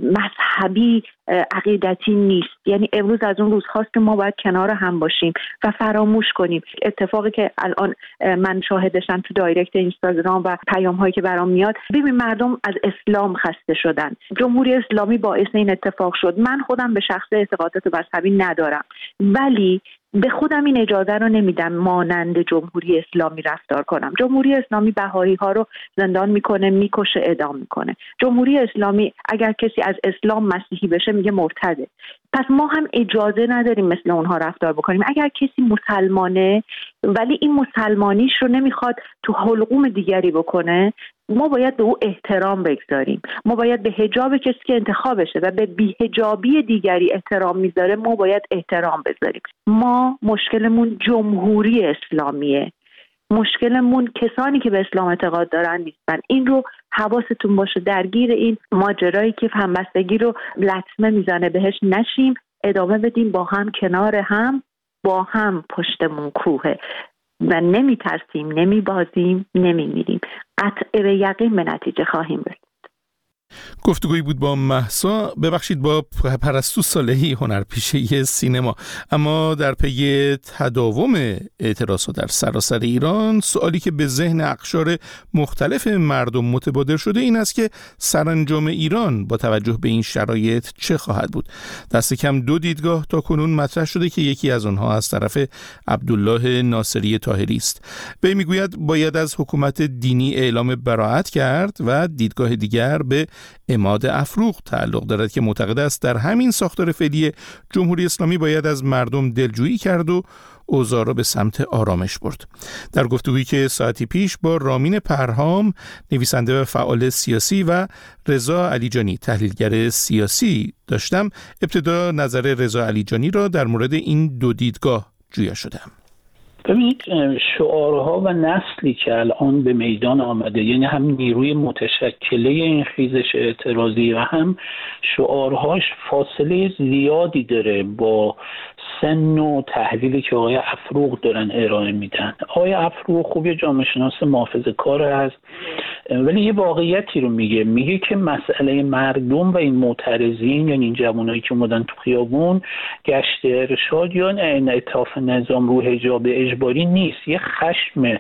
مذهبی عقیدتی نیست. یعنی امروز از اون روز خواست که ما باید کنار هم باشیم و فراموش کنیم. اتفاقی که الان من شاهدشم تو دایرکت اینستاگرام و پیام هایی که برام میاد، ببین مردم از اسلام خسته شدن، جمهوری اسلامی باعث این اتفاق شد. من خودم به شخص اعتقادات مذهبی ندارم، ولی به خودم این اجازه رو نمیدم مانند جمهوری اسلامی رفتار کنم. جمهوری اسلامی بهایی ها رو زندان میکنه، میکشه، اعدام میکنه. جمهوری اسلامی اگر کسی از اسلام مسیحی بشه میگه مرتده. پس ما هم اجازه نداریم مثل اونها رفتار بکنیم. اگر کسی مسلمانه ولی این مسلمانیش رو نمیخواد تو حلقوم دیگری بکنه، ما باید به او احترام بگذاریم. ما باید به حجاب کسی که انتخابشه و به بی‌حجابی دیگری احترام میذاره ما باید احترام بذاریم. ما مشکلمون جمهوری اسلامیه، مشکلمون کسانی که به اسلام اعتقاد دارن نیستن. این رو حواستون باشه، درگیر این ماجرایی که همبستگی رو لطمه میزنه بهش نشیم، ادامه بدیم، با هم کنار هم، با هم پشتمون کوهه و نمیترسیم، نمیبازیم، نمیمیریم. قطع به یقین به نتیجه خواهیم رسید. گفتگویی بود با مهسا، ببخشید با پرستو صالحی، هنرپیشه سینما. اما در پی تداوم اعتراضات در سراسر ایران، سوالی که به ذهن اقشار مختلف مردم متبادر شده این است که سرانجام ایران با توجه به این شرایط چه خواهد بود. دست کم 2 دیدگاه تا کنون مطرح شده که یکی از آنها از طرف عبدالله ناصری طاهری است. وی میگوید باید از حکومت دینی اعلام براءت کرد و دیدگاه دیگر به عماد افروخ تعلق دارد که معتقد است در همین ساختار فعلی جمهوری اسلامی باید از مردم دلجویی کرد و اوضاع را به سمت آرامش برد. در گفتگویی که ساعتی پیش با رامین پرهام، نویسنده و فعال سیاسی، و رضا علیجانی، تحلیلگر سیاسی داشتم، ابتدا نظر رضا علیجانی را در مورد این 2 دیدگاه جویا شدم. ببینید، شعارها و نسلی که الان به میدان آمده، یعنی هم نیروی متشکله این خیزش اعتراضی و هم شعارهاش فاصله زیادی داره با سن و تحلیلی که آقای افروغ دارن ارائه میدن. آقای افروغ خوب یه جامعه شناس محافظه‌کار هست، ولی یه واقعیتی رو میگه که مسئله مردم و این معترضین، یعنی این جوانایی که اومدن تو خیابون گشت ارشاد یا انعطاف نظام رو حجاب اجباری نیست، یه خشم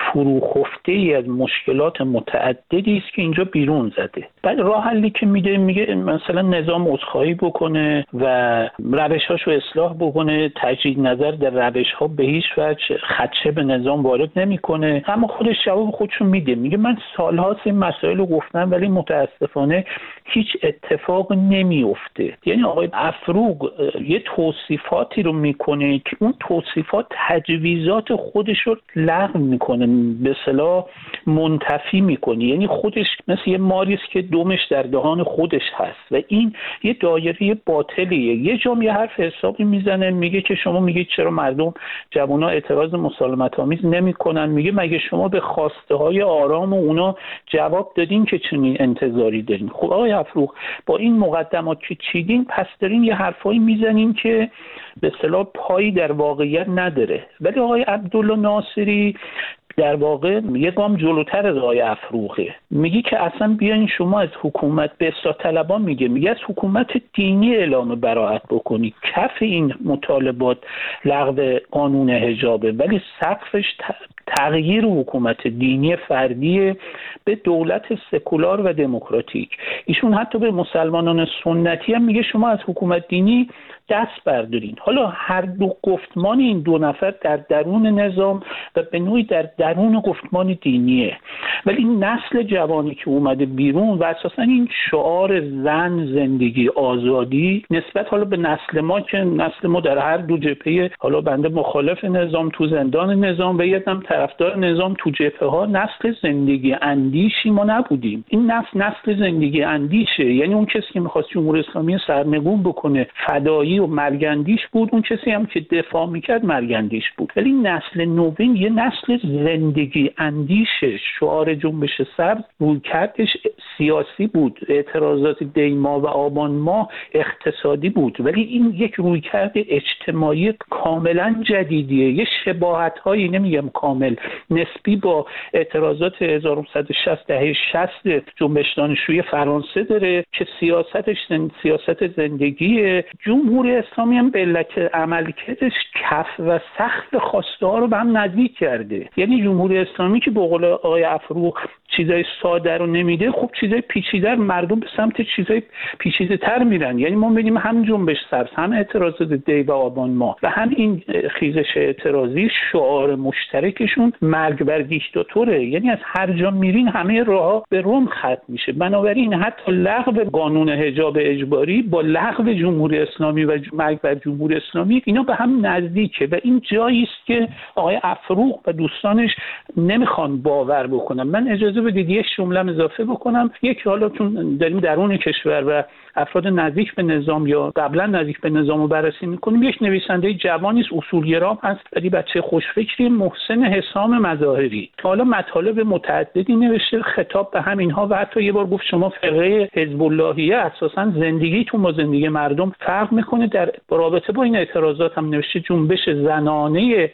فروخفته از مشکلات متعددی است که اینجا بیرون زده. بعد راه حلی که میگه مثلا نظام عذرخواهی بکنه و روش‌هاشو اصلاح بکنه، تجدید نظر در روش‌ها به هیچ وجه خدشه به نظام وارد نمیکنه. اما خودش جواب خودشو میگه من سال‌هاست این مسائل رو گفتم ولی متاسفانه هیچ اتفاق نمیفته. یعنی آقای افروغ یه توصیفاتی رو میکنه که اون توصیفات تجویزات خودش رو لغو میکنه، به اصطلاح منتفی میکنه. یعنی خودش مثل یه ماری است که دمش در دهان خودش هست و این یه دایره باطلیه. یه جام یه حرف حسابی میزنه، میگه که شما میگید چرا مردم جوونا اعتراض مسالمت آمیز نمیکنن، میگه مگه شما به خواسته های آرام و اونا جواب دادین که چنین انتظاری دارین؟ خب آقای افروغ با این مقدمات که چیدین پس دارین یه حرفایی میزنین که به اصطلاح پایی در واقعیت نداره. ولی آقای عبدالله ناصری در واقع یه گام جلوتر از آقای افروغه، میگه که اصلا بیاین شما از حکومت به اصلاح طلبان میگه از حکومت دینی اعلام براءت بکنی. کف این مطالبات لغو قانون حجابه ولی سقفش تغییر حکومت دینی فردی به دولت سکولار و دموکراتیک. ایشون حتی به مسلمانان سنتی هم میگه شما از حکومت دینی دست بردارین. حالا هر دو گفتمان این دو نفر در درون نظام و به نوعی در درون گفتمان دینیه، ولی نسل جوانی که اومده بیرون و اساسا این شعار زن، زندگی، آزادی نسبت حالا به نسل ما که نسل ما در هر دو جبهه، حالا بنده مخالف نظام تو زندان نظام و یه طرفدار نظام تو جبهه ها، نسل زندگی اندیشی ما نبودیم. این نسل زندگی اندیشه، یعنی اون کسی که می‌خواست جمهوری اسلامی سرنگون بکنه فدایی و مرگندیش بود، اون کسی هم که دفاع میکرد مرگندیش بود. ولی نسل نوین یه نسل زندگی اندیشه. شعار جنبش سبز رویکردش سیاسی بود، اعتراضات دیما و آبان ماه اقتصادی بود، ولی این یک رویکرد اجتماعی کاملا جدیدیه. یه شباهت‌هایی، نمیگم کامل، نسبی با اعتراضات 1960 دهه 60 جنبش دانشجویی فرانسه داره که سیاستش سیاست زندگی. جمهوری اسلامی هم به علت عملکردش کف و سقف خواسته ها رو به هم نزدیک کرده. یعنی جمهوری اسلامی که به قول آقای افروغ چیزای ساده رو نمیده، خب چیزای پیچیده مردم به سمت چیزای پیچیده تر میرن. یعنی ما می‌بینیم هم جنبش سبز، هم اعتراضات دی و آبان ماه و هم این خیزش اعتراضی شعار مشترکشون مرگ بر دیکتاتوره. یعنی از هر جا میرین همه راه‌ها به روم ختم میشه. بنابراین حتی لغو قانون حجاب اجباری با لغو جمهوری اسلامی و مرگ بر جمهوری اسلامی اینا به هم نزدیکه و این جایی است که آقای افروغ و دوستانش نمیخوان باور بکنن. من اجازه بدید یک جمله اضافه بکنم. یک، حالا چون داریم درون کشور و افراد نزدیک به نظام یا قبلا نزدیک به نظام رو بررسی میکنیم، یک نویسنده جوانی است، اصولگرا هست ولی بچه خوشفکری، محسن حسام مظاهری، حالا مطالب متعددی نوشته خطاب به همینها و حتی یه بار گفت شما فرقه حزب اللهیه اساسا زندگیتون با زندگی مردم فرق میکنه. در رابطه با این اعتراضات هم نوشته جنبش زنانه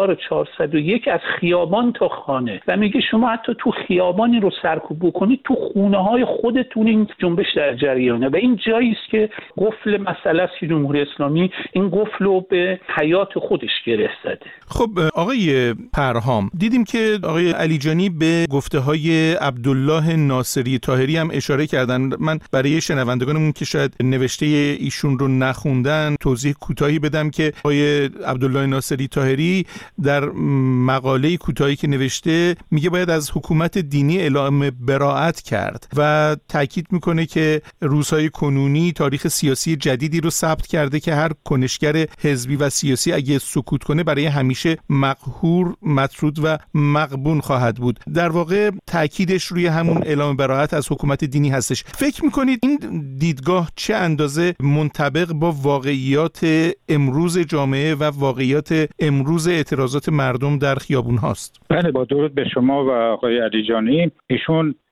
1401 از خیابان تا خانه و میگه شما حتی تو خیابانی رو سرکوب بکنید، تو خونه های خودتون این جنبش در جریانه و این جایی است که قفل مسئله است که جمهوری اسلامی این قفل رو به حیات خودش گره زده. خب آقای پرهام، دیدیم که آقای علیجانی به گفته‌های عبدالله ناصری طاهری هم اشاره کردن. من برای شنوندگانمون که شاید نوشته ایشون رو نخوندن توضیح کوتاهی بدم که آقای عبدالله ناصری طاهری در مقاله کوتاهی که نوشته میگه باید از حکومت دینی اعلام براءت کرد و تاکید میکنه که روزهای کنونی تاریخ سیاسی جدیدی رو ثبت کرده که هر کنشگر حزبی و سیاسی اگه سکوت کنه برای همیشه مقهور، مطرود و مغبون خواهد بود. در واقع تاکیدش روی همون اعلام براءت از حکومت دینی هستش. فکر میکنید این دیدگاه چه اندازه منطبق با واقعیات امروز جامعه و واقعیات امروز اعتراضات مردم در خیابون هاست؟ بله، با درود به شما و آقای علیجانی. ایشون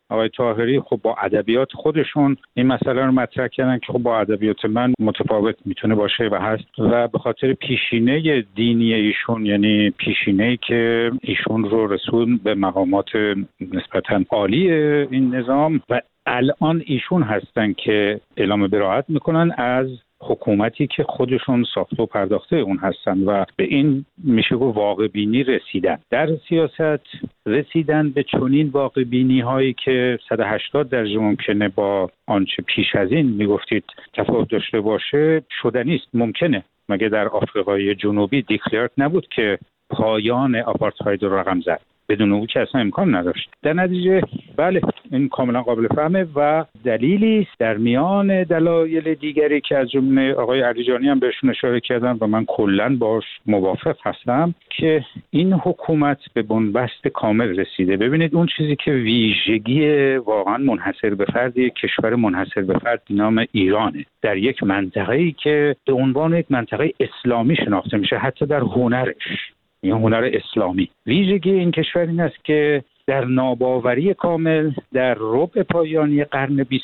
آقای طاهری خب با ادبیات خودشون این مسئله رو مطرح کردن که خب با ادبیات من متفاوت میتونه باشه و هست و به خاطر پیشینه دینی ایشون، یعنی پیشینه‌ای که ایشون رو رسون به مقامات نسبتاً عالی این نظام و الان ایشون هستن که اعلام براءت میکنن از حکومتی که خودشون ساخته و پرداخته اون هستن و به این میشه گفت واقع بینی رسیدن. در سیاست رسیدن به چنین واقع بینی هایی که 180 درجه ممکنه با آنچه پیش از این میگفتید تفاوت داشته باشه شدنی است. ممکنه، مگه در آفریقای جنوبی دیکلرت نبود که پایان آپارتاید رو رقم زد؟ بدون او که اصلا امکان نداشت. در نتیجه بله این کاملا قابل فهمه و دلیلی است در میان دلایل دیگری که از جمله آقای علیجانی هم بهشون اشاره کردن و من کلا باش موافق هستم که این حکومت به بنبست کامل رسیده. ببینید اون چیزی که ویژگی واقعا منحصر به فرد یک کشور منحصر به فرد نام ایرانه، در یک منطقه‌ای که به عنوان یک منطقه اسلامی شناخته میشه، حتی در هنرش، این هنر اسلامی. ویژگی این کشور این است که در ناباوری کامل در ربع پایانی قرن 20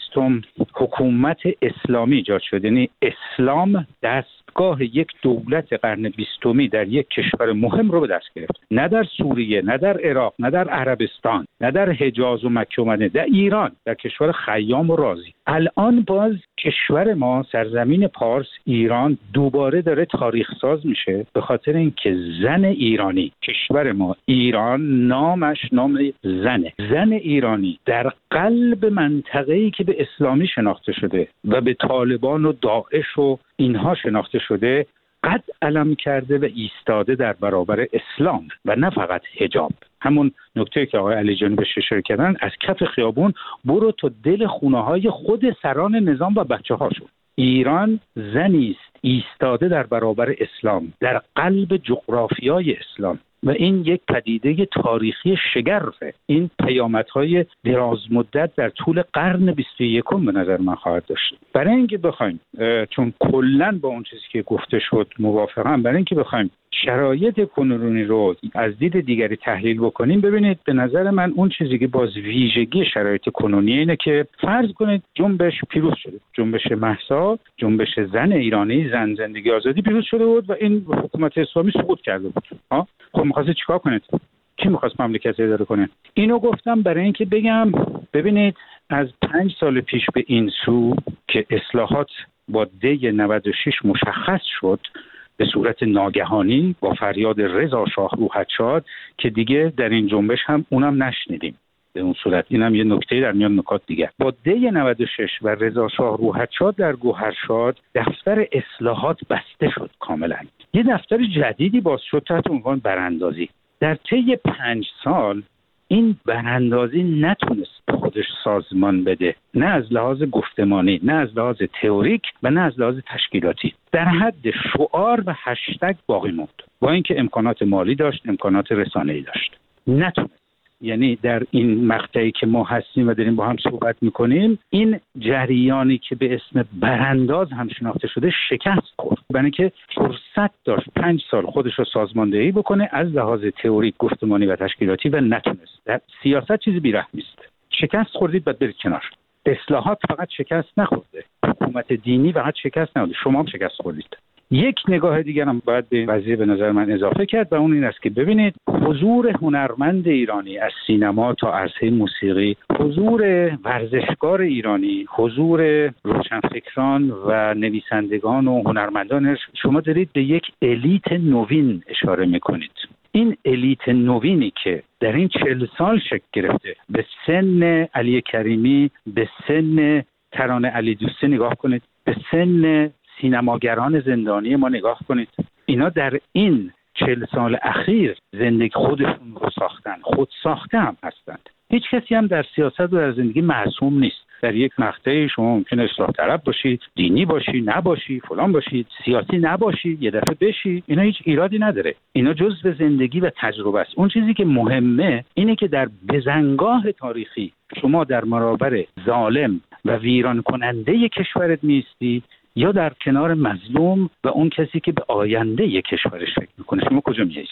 حکومت اسلامی ایجاد شد. یعنی اسلام دستگاه یک دولت قرن 20 در یک کشور مهم رو به دست گرفت. نه در سوریه، نه در عراق، نه در عربستان، نه در حجاز و مکه و مدینه، در ایران، در کشور خیام و رازی. الان باز کشور ما، سرزمین پارس، ایران، دوباره داره تاریخ ساز میشه به خاطر اینکه زن ایرانی، کشور ما ایران نامش نام زن ایرانی در قلب منطقه‌ای که به اسلامی شناخته شده و به طالبان و داعش و اینها شناخته شده قد علم کرده و ایستاده در برابر اسلام و نه فقط حجاب. همون نکته که آقای علیجانی بهش اشاره کردن، از کف خیابون برو تا دل خونه‌های خود سران نظام و بچه‌هاشون. ایران زنی است ایستاده در برابر اسلام در قلب جغرافیای اسلام و این یک پدیده تاریخی شگرفه. این پیامدهای دراز مدت در طول قرن 21 به نظر من خواهد داشت. برای اینکه بخوایم، چون کلاً با اون چیزی که گفته شد موافقم، برای اینکه بخوایم شرایط کنونی رو از دید دیگری تحلیل بکنیم، ببینید به نظر من اون چیزی که باز ویژگی شرایط کنونی اینه که فرض کنید جنبش پیروز شده، جنبش مهسا، جنبش زن ایرانی، زن زندگی آزادی پیروز شده بود و این حکومت اسلامی سقوط کرده بود. خب می‌خواست چیکار کنید؟ کی می‌خواست مملکت رو اداره کنه؟ اینو گفتم برای اینکه بگم ببینید از 5 سال پیش به این سو که اصلاحات با دی 96 مشخص شد به صورت ناگهانی با فریاد رضا شاه روحت شاد که دیگه در این جنبش هم اونم نشنیدیم به اون صورت. اینم یه نکته در میان نکات دیگه. با دی 96 و رضا شاه روحت شاد در گوهرشاد دفتر اصلاحات بسته شد کاملا. یه دفتر جدیدی باز شد تحت عنوان براندازی. در طی 5 سال این براندازی نتونست به خودش سازمان بده، نه از لحاظ گفتمانی، نه از لحاظ تئوریک و نه از لحاظ تشکیلاتی. در حد شعار و هشتگ باقی موند، با اینکه امکانات مالی داشت، امکانات رسانه‌ای داشت. نتونست. یعنی در این مقطعی که ما هستیم و داریم با هم صحبت میکنیم، این جریانی که به اسم برانداز هم شناخته شده شکست خورد، برای اینکه فرصت داشت 5 سال خودش رو سازماندهی بکنه از لحاظ تئوریک، گفتمانی و تشکیلاتی و نتونست. در سیاست چیزی بی‌رحمی است. شکست خوردید بعد برید کنار. اصلاحات فقط شکست نخورده، حکومت دینی فقط شکست نخورده، شما هم شکست خوردید. یک نگاه دیگر هم باید به قضیه به نظر من اضافه کرد و اون این است که ببینید حضور هنرمند ایرانی از سینما تا عرصه موسیقی، حضور ورزشکار ایرانی، حضور روشنفکران و نویسندگان و هنرمندان، شما دارید به یک الیت نوین اشاره میکنید. این الیت نوینی که در این 40 سال شکل گرفته، به سن علی کریمی، به سن ترانه علی دوستی نگاه کنید، به سن سینماگران زندانی ما نگاه کنید. اینا در این 40 سال اخیر زندگی خودشون رو ساختن، خود ساخته هم هستند. هیچ کسی هم در سیاست و در زندگی معصوم نیست. در یک مقطعی شما ممکنه اصلاح طلب باشی، دینی باشی، نباشی، فلان باشی، سیاسی نباشی، یه دفعه بشی. اینا هیچ ایرادی نداره. اینا جزء زندگی و تجربه است. اون چیزی که مهمه اینه که در بزنگاه تاریخی شما در برابر ظالم و ویران کننده کشورت نیستی یا در کنار مظلوم و اون کسی که به آینده یک کشورش فکر میکنه. شما کجا میایستی؟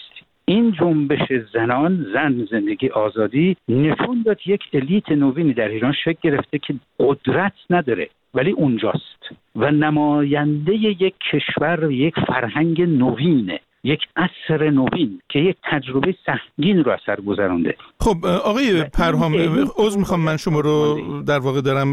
این جنبش زن زندگی آزادی نشون داد یک الیت نوینی در ایران شکل گرفته که قدرت نداره ولی اونجاست و نماینده یک کشور، یک فرهنگ نوینه، یک عصر نوین که یک تجربه سهمگین رو از سر گذرانده. خب آقای پرهام، عذر میخوام من شما رو در واقع دارم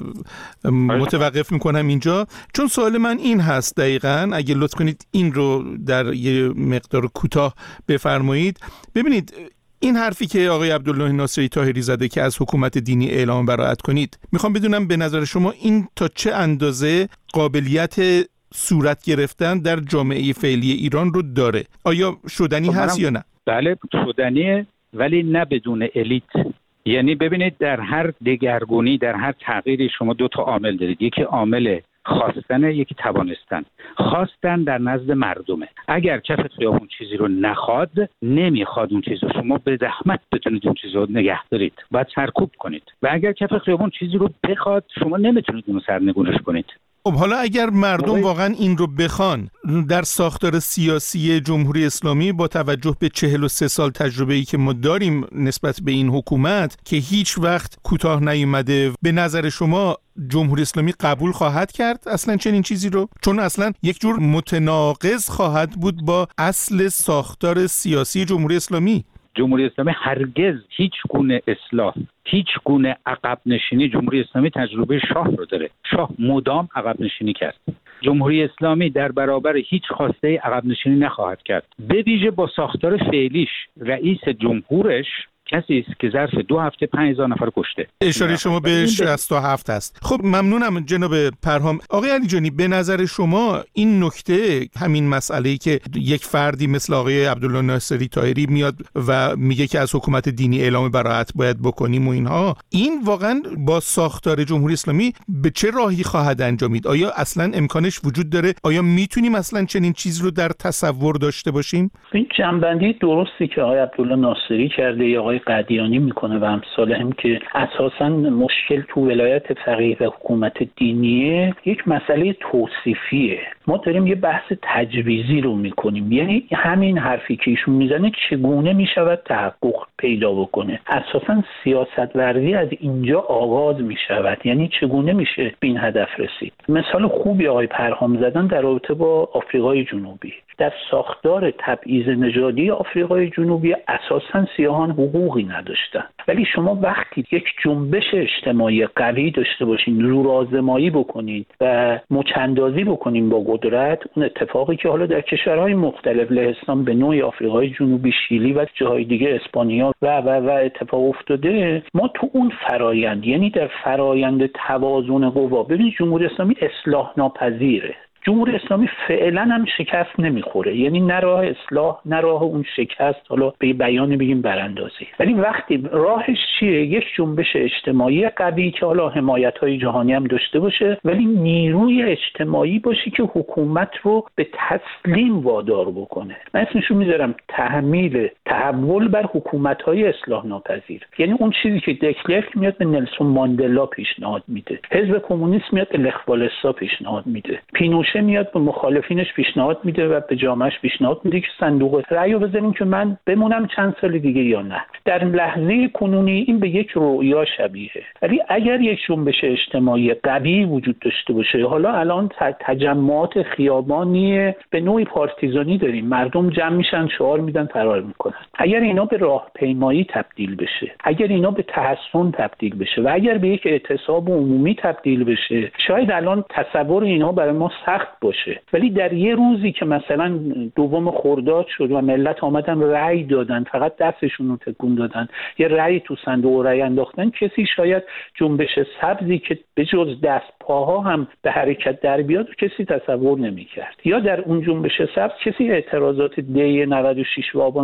متوقف میکنم اینجا، چون سوال من این هست دقیقاً، اگه لطف کنید این رو در یه مقدار کوتاه بفرمایید. ببینید این حرفی که آقای عبدالله ناصری طاهری زده که از حکومت دینی اعلام براءت کنید، میخوام بدونم به نظر شما این تا چه اندازه قابلیت صورت گرفتن در جامعه فعلی ایران رو داره؟ آیا شدنی هست یا نه؟ بله شدنیه، ولی نه بدون الیت. یعنی ببینید در هر دگرگونی، در هر تغییری شما دو تا عامل دارید، یکی عامل خواستن، یکی توانستن. خواستن در نزد مردمه. اگر کف خیابون چیزی رو نخواد، نمیخواد اون چیز رو، شما به زحمت بتونید اون چیز رو نگه دارید، باید سرکوب کنید. و اگر کف خیابون چیزی رو بخواد، شما نمیتونید اون رو سرنگونش کنید. خب حالا اگر مردم واقعا این رو بخوان، در ساختار سیاسی جمهوری اسلامی با توجه به 43 سال تجربه‌ای که ما داریم نسبت به این حکومت که هیچ وقت کوتاه نیومده، به نظر شما جمهوری اسلامی قبول خواهد کرد اصلا چنین چیزی رو؟ چون اصلا یک جور متناقض خواهد بود با اصل ساختار سیاسی جمهوری اسلامی. جمهوری اسلامی هرگز هیچ گونه اصلاح، هیچ گونه عقب نشینی، جمهوری اسلامی تجربه شاه رو داره. شاه مدام عقب نشینی کرد. جمهوری اسلامی در برابر هیچ خواسته عقب نشینی نخواهد کرد. به ویژه با ساختار فعلیش، رئیس جمهورش کسی است که ظرف 2 هفته 5000 نفر کشته. اشاره شما به 67 است. خب ممنونم جناب پرهام. آقای علیجانی، به نظر شما این نکته، همین مسئله‌ای که یک فردی مثل آقای عبدالله ناصری طاهری میاد و میگه که از حکومت دینی اعلام براءت باید بکنیم و اینها، این واقعا با ساختار جمهوری اسلامی به چه راهی خواهد انجامید؟ آیا اصلا امکانش وجود داره؟ آیا میتونیم اصلا چنین چیز رو در تصور داشته باشیم؟ این جنبندی درستی که آقای عبدالله ناصری کرده یا آقای قدیانی میکنه و امثال هم که اساساً مشکل تو ولایت فقیه و حکومت دینیه، یک مسئله توصیفیه. ما داریم یه بحث تجویزی رو میکنیم، یعنی همین حرفی که ایشون میزنه چگونه میشود تحقق پیدا بکنه. اساساً سیاست‌ورزی از اینجا آغاز میشود، یعنی چگونه میشه به این هدف رسید. مثال خوبی آقای پرهام زدن در رابطه با آفریقای جنوبی. در ساختار تبعیض نژادی آفریقای جنوبی اساساً سیاهان حقوقی نداشتن، ولی شما وقتی یک جنبش اجتماعی قوی داشته باشین، زورآزمایی بکنید و مچندازی بکنین با قدرت، اون اتفاقی که حالا در کشورهای مختلف، لهستان به نوعی، آفریقای جنوبی، شیلی و جاهای دیگه، اسپانیا و اتفاق افتاده، ما تو اون فرایند، یعنی در فرایند توازن قوا، ببینید جمهوری اسلامی اصلاح ناپذیره. جمهوری اسلامی فعلا هم شکست نمیخوره، یعنی نه راه اصلاح نه راه اون شکست، حالا به بیان بگیم براندازی. ولی وقتی راهش چیه؟ یک جنبش اجتماعی قوی که حالا حمایت‌های جهانی هم داشته باشه، ولی نیروی اجتماعی باشه که حکومت رو به تسلیم وادار بکنه. من اسمشو میذارم تحول بر حکومت‌های اصلاح ناپذیر. یعنی اون چیزی که دکلرک میاد به نلسون ماندلا پیشنهاد میده، حزب کمونیست میاد به لخ والسا پیشنهاد میده، پینوشه میاد به مخالفینش پیشنهاد میده و به جامعهش پیشنهاد میده که صندوق رأی رو بزنیم که من بمونم چند سال دیگه یا نه. در لحظه کنونی این به یک رؤیا شبیهه. ولی اگر یک جنبش اجتماعی قوی وجود داشته باشه، حالا الان تجمعات خیابانی به نوعی پارتیزانی داریم، مردم جمع میشن، شعار میدن، فرار میکنن. اگر اینا به راهپیمایی تبدیل بشه، اگر اینا به تحصن تبدیل بشه و اگر به یک اعتصاب عمومی تبدیل بشه، شاید الان تصور اینا برای ما سخت باشه، ولی در یه روزی که مثلا 2 خرداد شد و ملت آمدن رأی دادن، فقط دستشون رو تکون دادن، یه رأی تو صندوق رأی انداختن، کسی شاید جنبش سبزی که به جز دست پاها هم به حرکت در بیاد کسی تصور نمی‌کرد. یا در اون جنبش سبز کسی اعتراضات دی 96 و آبان 98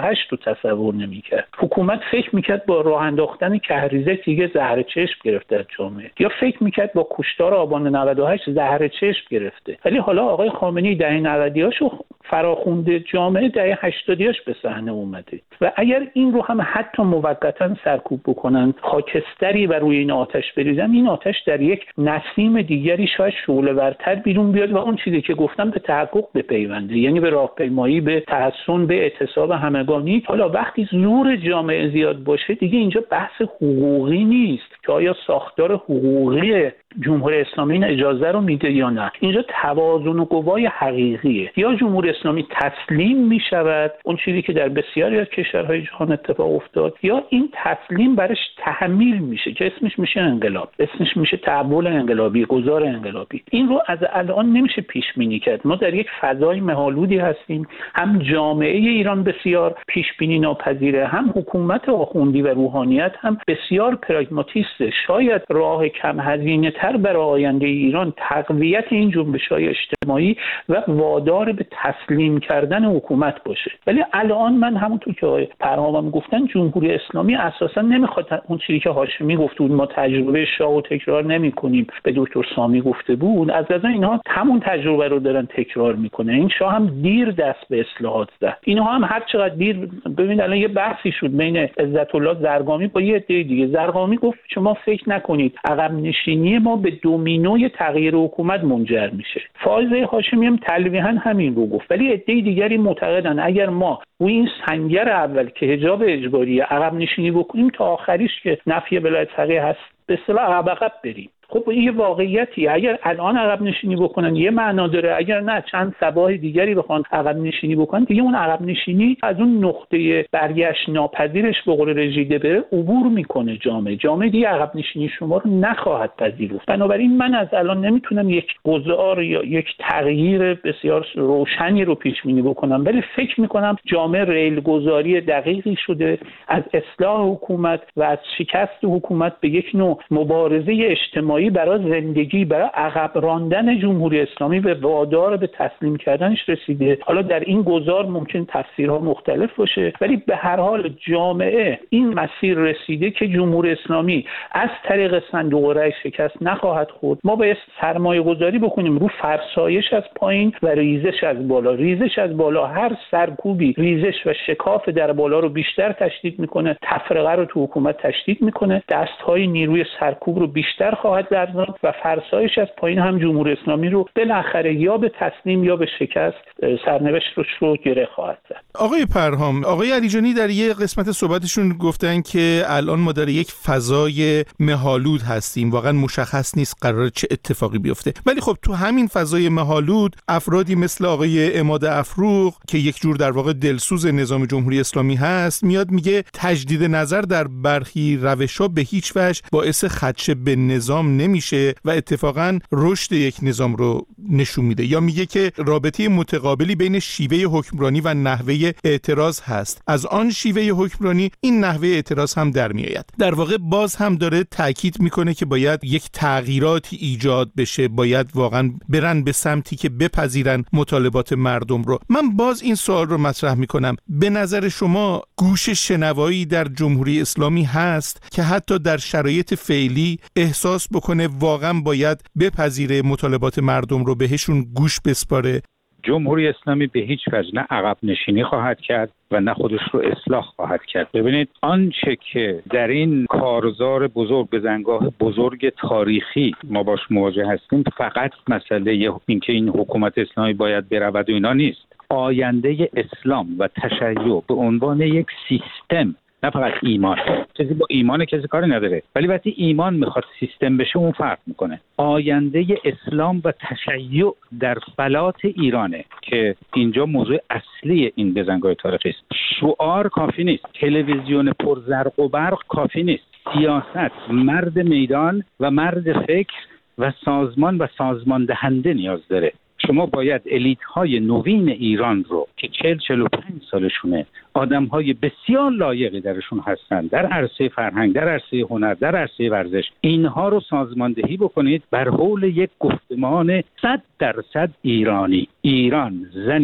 98 رو تصور نمی‌کرد. حکومت فکر می‌کرد با راه انداختن کهریزه دیگه زهر چشم گرفته از جامعه، یا فکر می‌کرد با کشتار آبان 98 زهر چشم گرفته. ولی حالا آقای خامنه‌ای دهه 90یاشو فراخونده، جامعه دهه 80یاش به صحنه اومده و اگر این رو هم حتی موقتا سرکوب بکنن، خاکستری و روی این آتش بریزن، این آتش در یک نسیم دیگری شاید شعله‌ورتر بیرون بیاد و اون چیزی که گفتم به تحقق بپیونده، یعنی به راهپیمایی، به تحسن، به اعتصاب همگانی. حالا وقتی زور جامعه زیاد باشه دیگه اینجا بحث حقوقی نیست که آیا ساختار حقوقی جمهوری اسلامی این اجازه رو میده یا نه. اینجا توازن و قوای حقیقیه. یا جمهوری اسلامی تسلیم میشود، اون چیزی که در بسیاری از کشورهای جهان اتفاق افتاد، یا این تسلیم برش تحمیل میشه که اسمش میشه انقلاب، اسمش میشه تحول انقلابی، گذار انقلابی. این رو از الان نمیشه پیش بینی کرد. ما در یک فضای مه‌آلودی هستیم، هم جامعه ایران بسیار پیش بینی ناپذیره، هم حکومت آخوندی و روحانیت هم بسیار پراگماتیسته. شاید راه کم هزینه تر برای آینده ایران تقویت این جنبش‌های اجتماعی و وادار به تسلیم کردن حکومت باشه. ولی الان من همونطور که آقای پرهامم گفتن، جمهوری اسلامی اساسا نمیخواد اون چیزی که هاشمی گفته بود، ما تجربه شاه رو تکرار نمی‌کنیم، به دکتر سامی گفته بود، از نظر اینها همون تجربه رو دارن تکرار میکنه. این شاه هم دیر دست به اصلاحات زد، اینها هم هر چقدر دیر. ببین الان یه بحثی شد بین عزت الله زرگامی با یه عده دیگه. زرگامی گفت شما فکر نکنید عقب نشینی ما به دومینوی تغییر حکومت منجر میشه. فائزه هاشمی هم تلویحا همین رو گفت. ولی عده دیگری معتقدن اگر ما روی این سنگر اول که حجاب اجباری عقب نشینی بکنیم، تا آخریش که نفی ولایت فقیه هست به اصطلاح عقب بریم. خب این یه واقعیتی. اگر الان عقب نشینی بکنن یه معنا داره، اگر نه چند صباح دیگری بخوان عقب نشینی بکنن، دیگه اون عقب نشینی از اون نقطه برگشت ناپذیرش به قول رژیده بره عبور میکنه. جامعه دیگه عقب نشینی شما رو نخواهد پذیرفت. بنابراین من از الان نمیتونم یک گذار یا یک تغییر بسیار روشنی رو پیش بینی بکنم، ولی فکر میکنم جامعه ریل گذاری دقیقی شده از اصلاح حکومت و از شکست حکومت به یک نوع مبارزه اجتماعی برای زندگی، برای عقب راندن جمهوری اسلامی به وادار به تسلیم کردنش رسیده. حالا در این گذار ممکن تفسیرها مختلف باشه، ولی به هر حال جامعه این مسیر رسیده که جمهوری اسلامی از طریق صندوق رأی شکست نخواهد خورد. ما باید سرمایه گذاری بکنیم رو فرسایش از پایین و ریزش از بالا. ریزش از بالا هر سرکوبی ریزش و شکاف در بالا رو بیشتر تشدید میکنه، تفرقه رو تو حکومت تشدید میکنه، دستهای نیروی سرکوب رو بیشتر خواهد لرزاند و فرسایش از پایین هم جمهوری اسلامی رو بالاخره یا به تسلیم یا به شکست سرنوشت رو گره خواهد زد. آقای پرهام، آقای علیجانی در یه قسمت صحبتشون گفتن که الان ما در یک فضای مه‌آلود هستیم، واقعا مشخص نیست قراره چه اتفاقی بیفته. ولی خب تو همین فضای مه‌آلود افرادی مثل آقای عماد افروغ که یک جور در واقع دلسوز نظام جمهوری اسلامی هست، میاد میگه تجدید نظر در برخی روش‌ها به هیچ وجه باعث خدشه به نظام نمیشه و اتفاقا رشد یک نظام رو نشون میده. یا میگه که رابطه متقابلی بین شیوه حکمرانی و نحوه اعتراض هست، از آن شیوه حکمرانی این نحوه اعتراض هم در میآید. در واقع باز هم داره تاکید میکنه که باید یک تغییراتی ایجاد بشه، باید واقعا برن به سمتی که بپذیرن مطالبات مردم رو. من باز این سوال رو مطرح میکنم، به نظر شما گوش شنوایی در جمهوری اسلامی هست که حتی در شرایط فعلی احساس بکنه واقعا باید بپذیره مطالبات مردم رو، بهشون گوش بسپاره؟ جمهوری اسلامی به هیچ وجه نه عقب نشینی خواهد کرد و نه خودش رو اصلاح خواهد کرد. ببینید آنچه که در این کارزار بزرگ، بزنگاه بزرگ تاریخی ما باش مواجه هستیم، فقط مسئله اینکه این حکومت اسلامی باید برود و اینا نیست. آینده اسلام و تشیع به عنوان یک سیستم، نه فقط ایمان. چیزی با ایمان کسی کاری نداره، ولی وقتی ایمان میخواد سیستم بشه اون فرق میکنه. آینده اسلام و تشیع در فلات ایرانه که اینجا موضوع اصلی این بزنگاه تاریخی است. شعار کافی نیست، تلویزیون پرزرق و برق کافی نیست. سیاست، مرد میدان و مرد فکر و سازمان و سازمان دهنده نیاز داره. شما باید الیت‌های نوین ایران رو که 40-45 سالشونه، آدم‌های بسیار لایقی درشون هستن در عرصه فرهنگ، در عرصه هنر، در عرصه ورزش، اینها رو سازماندهی بکنید بر حول یک گفتمان 100% ایرانی. ایران زنی است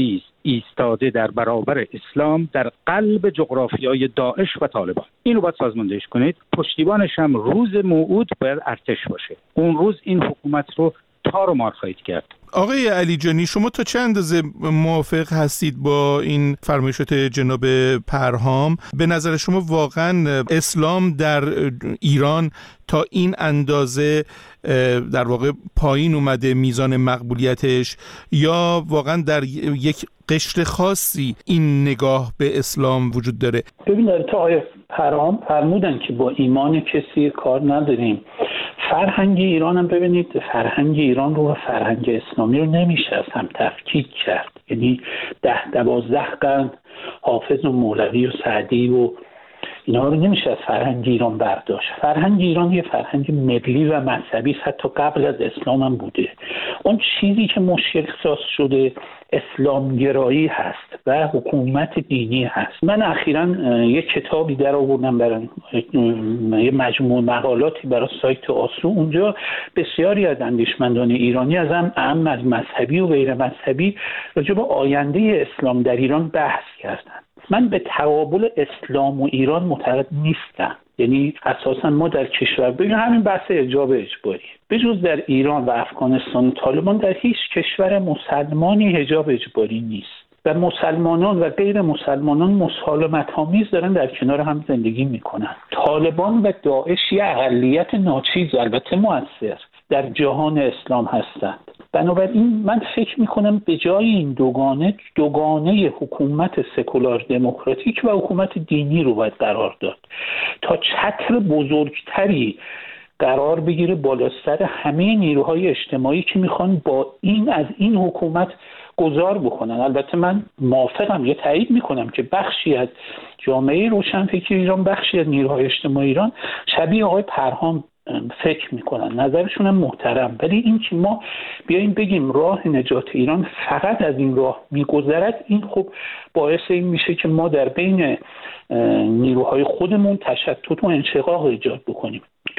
ایستاده در برابر اسلام در قلب جغرافیای داعش و طالبان. اینو باید سازماندهیش کنید. پشتیبانش هم روز موعود باید ارتش باشه. اون روز این حکومت رو تار و مار خواهید کرد. آقای علیجانی، شما تا چه اندازه موافق هستید با این فرمایشات جناب پرهام؟ به نظر شما واقعا اسلام در ایران تا این اندازه در واقع پایین اومده میزان مقبولیتش، یا واقعا در یک قشر خاصی این نگاه به اسلام وجود داره؟ ببین، تا آقای پرهام فرمودن که با ایمان کسی کار نداریم. فرهنگ ایران هم ببینید، فرهنگ ایران رو و فرهنگ اسلامی رو نمیشه از هم تفکیک کرد. یعنی 10-12 قرن حافظ و مولوی و سعدی و اینا رو نمیشه از فرهنگ ایران برداشت. فرهنگ ایران یه فرهنگ ملی و مذهبی است، حتی قبل از اسلام هم بوده. اون چیزی که مشکل ساز شده اسلامگرایی هست و حکومت دینی هست. من اخیراً یک کتابی در آوردم برای یه مجموعه مقالاتی برای سایت آسو. اونجا بسیاری از اندیشمندان ایرانی از مذهبی و غیر مذهبی راجع به آینده اسلام در ایران بحث کردن. من به تقابل اسلام و ایران معتقد نیستم. یعنی اساساً ما در کشور، ببین همین بحث حجاب اجباری، به جز در ایران و افغانستان و طالبان در هیچ کشور مسلمانی حجاب اجباری نیست و مسلمانان و غیر مسلمانان مسالمت‌آمیز دارن در کنار هم زندگی میکنن. طالبان و داعش یه اقلیت ناچیز البته مؤثر در جهان اسلام هستند. بنابراین من فکر میکنم به جای این دوگانه حکومت سکولار دموکراتیک و حکومت دینی رو باید قرار داد تا چتر بزرگتری قرار بگیره بالا سر همه نیروهای اجتماعی که میخوان با از این حکومت گذار بکنن. البته من موافقم، یه تایید میکنم که بخشی از جامعه روشنفکر ایران، بخشی از نیروهای اجتماعی ایران شبیه آقای پرهام فکر میکنن، نظرشون هم محترم، ولی این که ما بیاییم بگیم راه نجات ایران فقط از این راه میگذرد، این خب باعث این میشه که ما در بین نیروهای خودمون تشتت و انشقاق ایجاد بکنیم.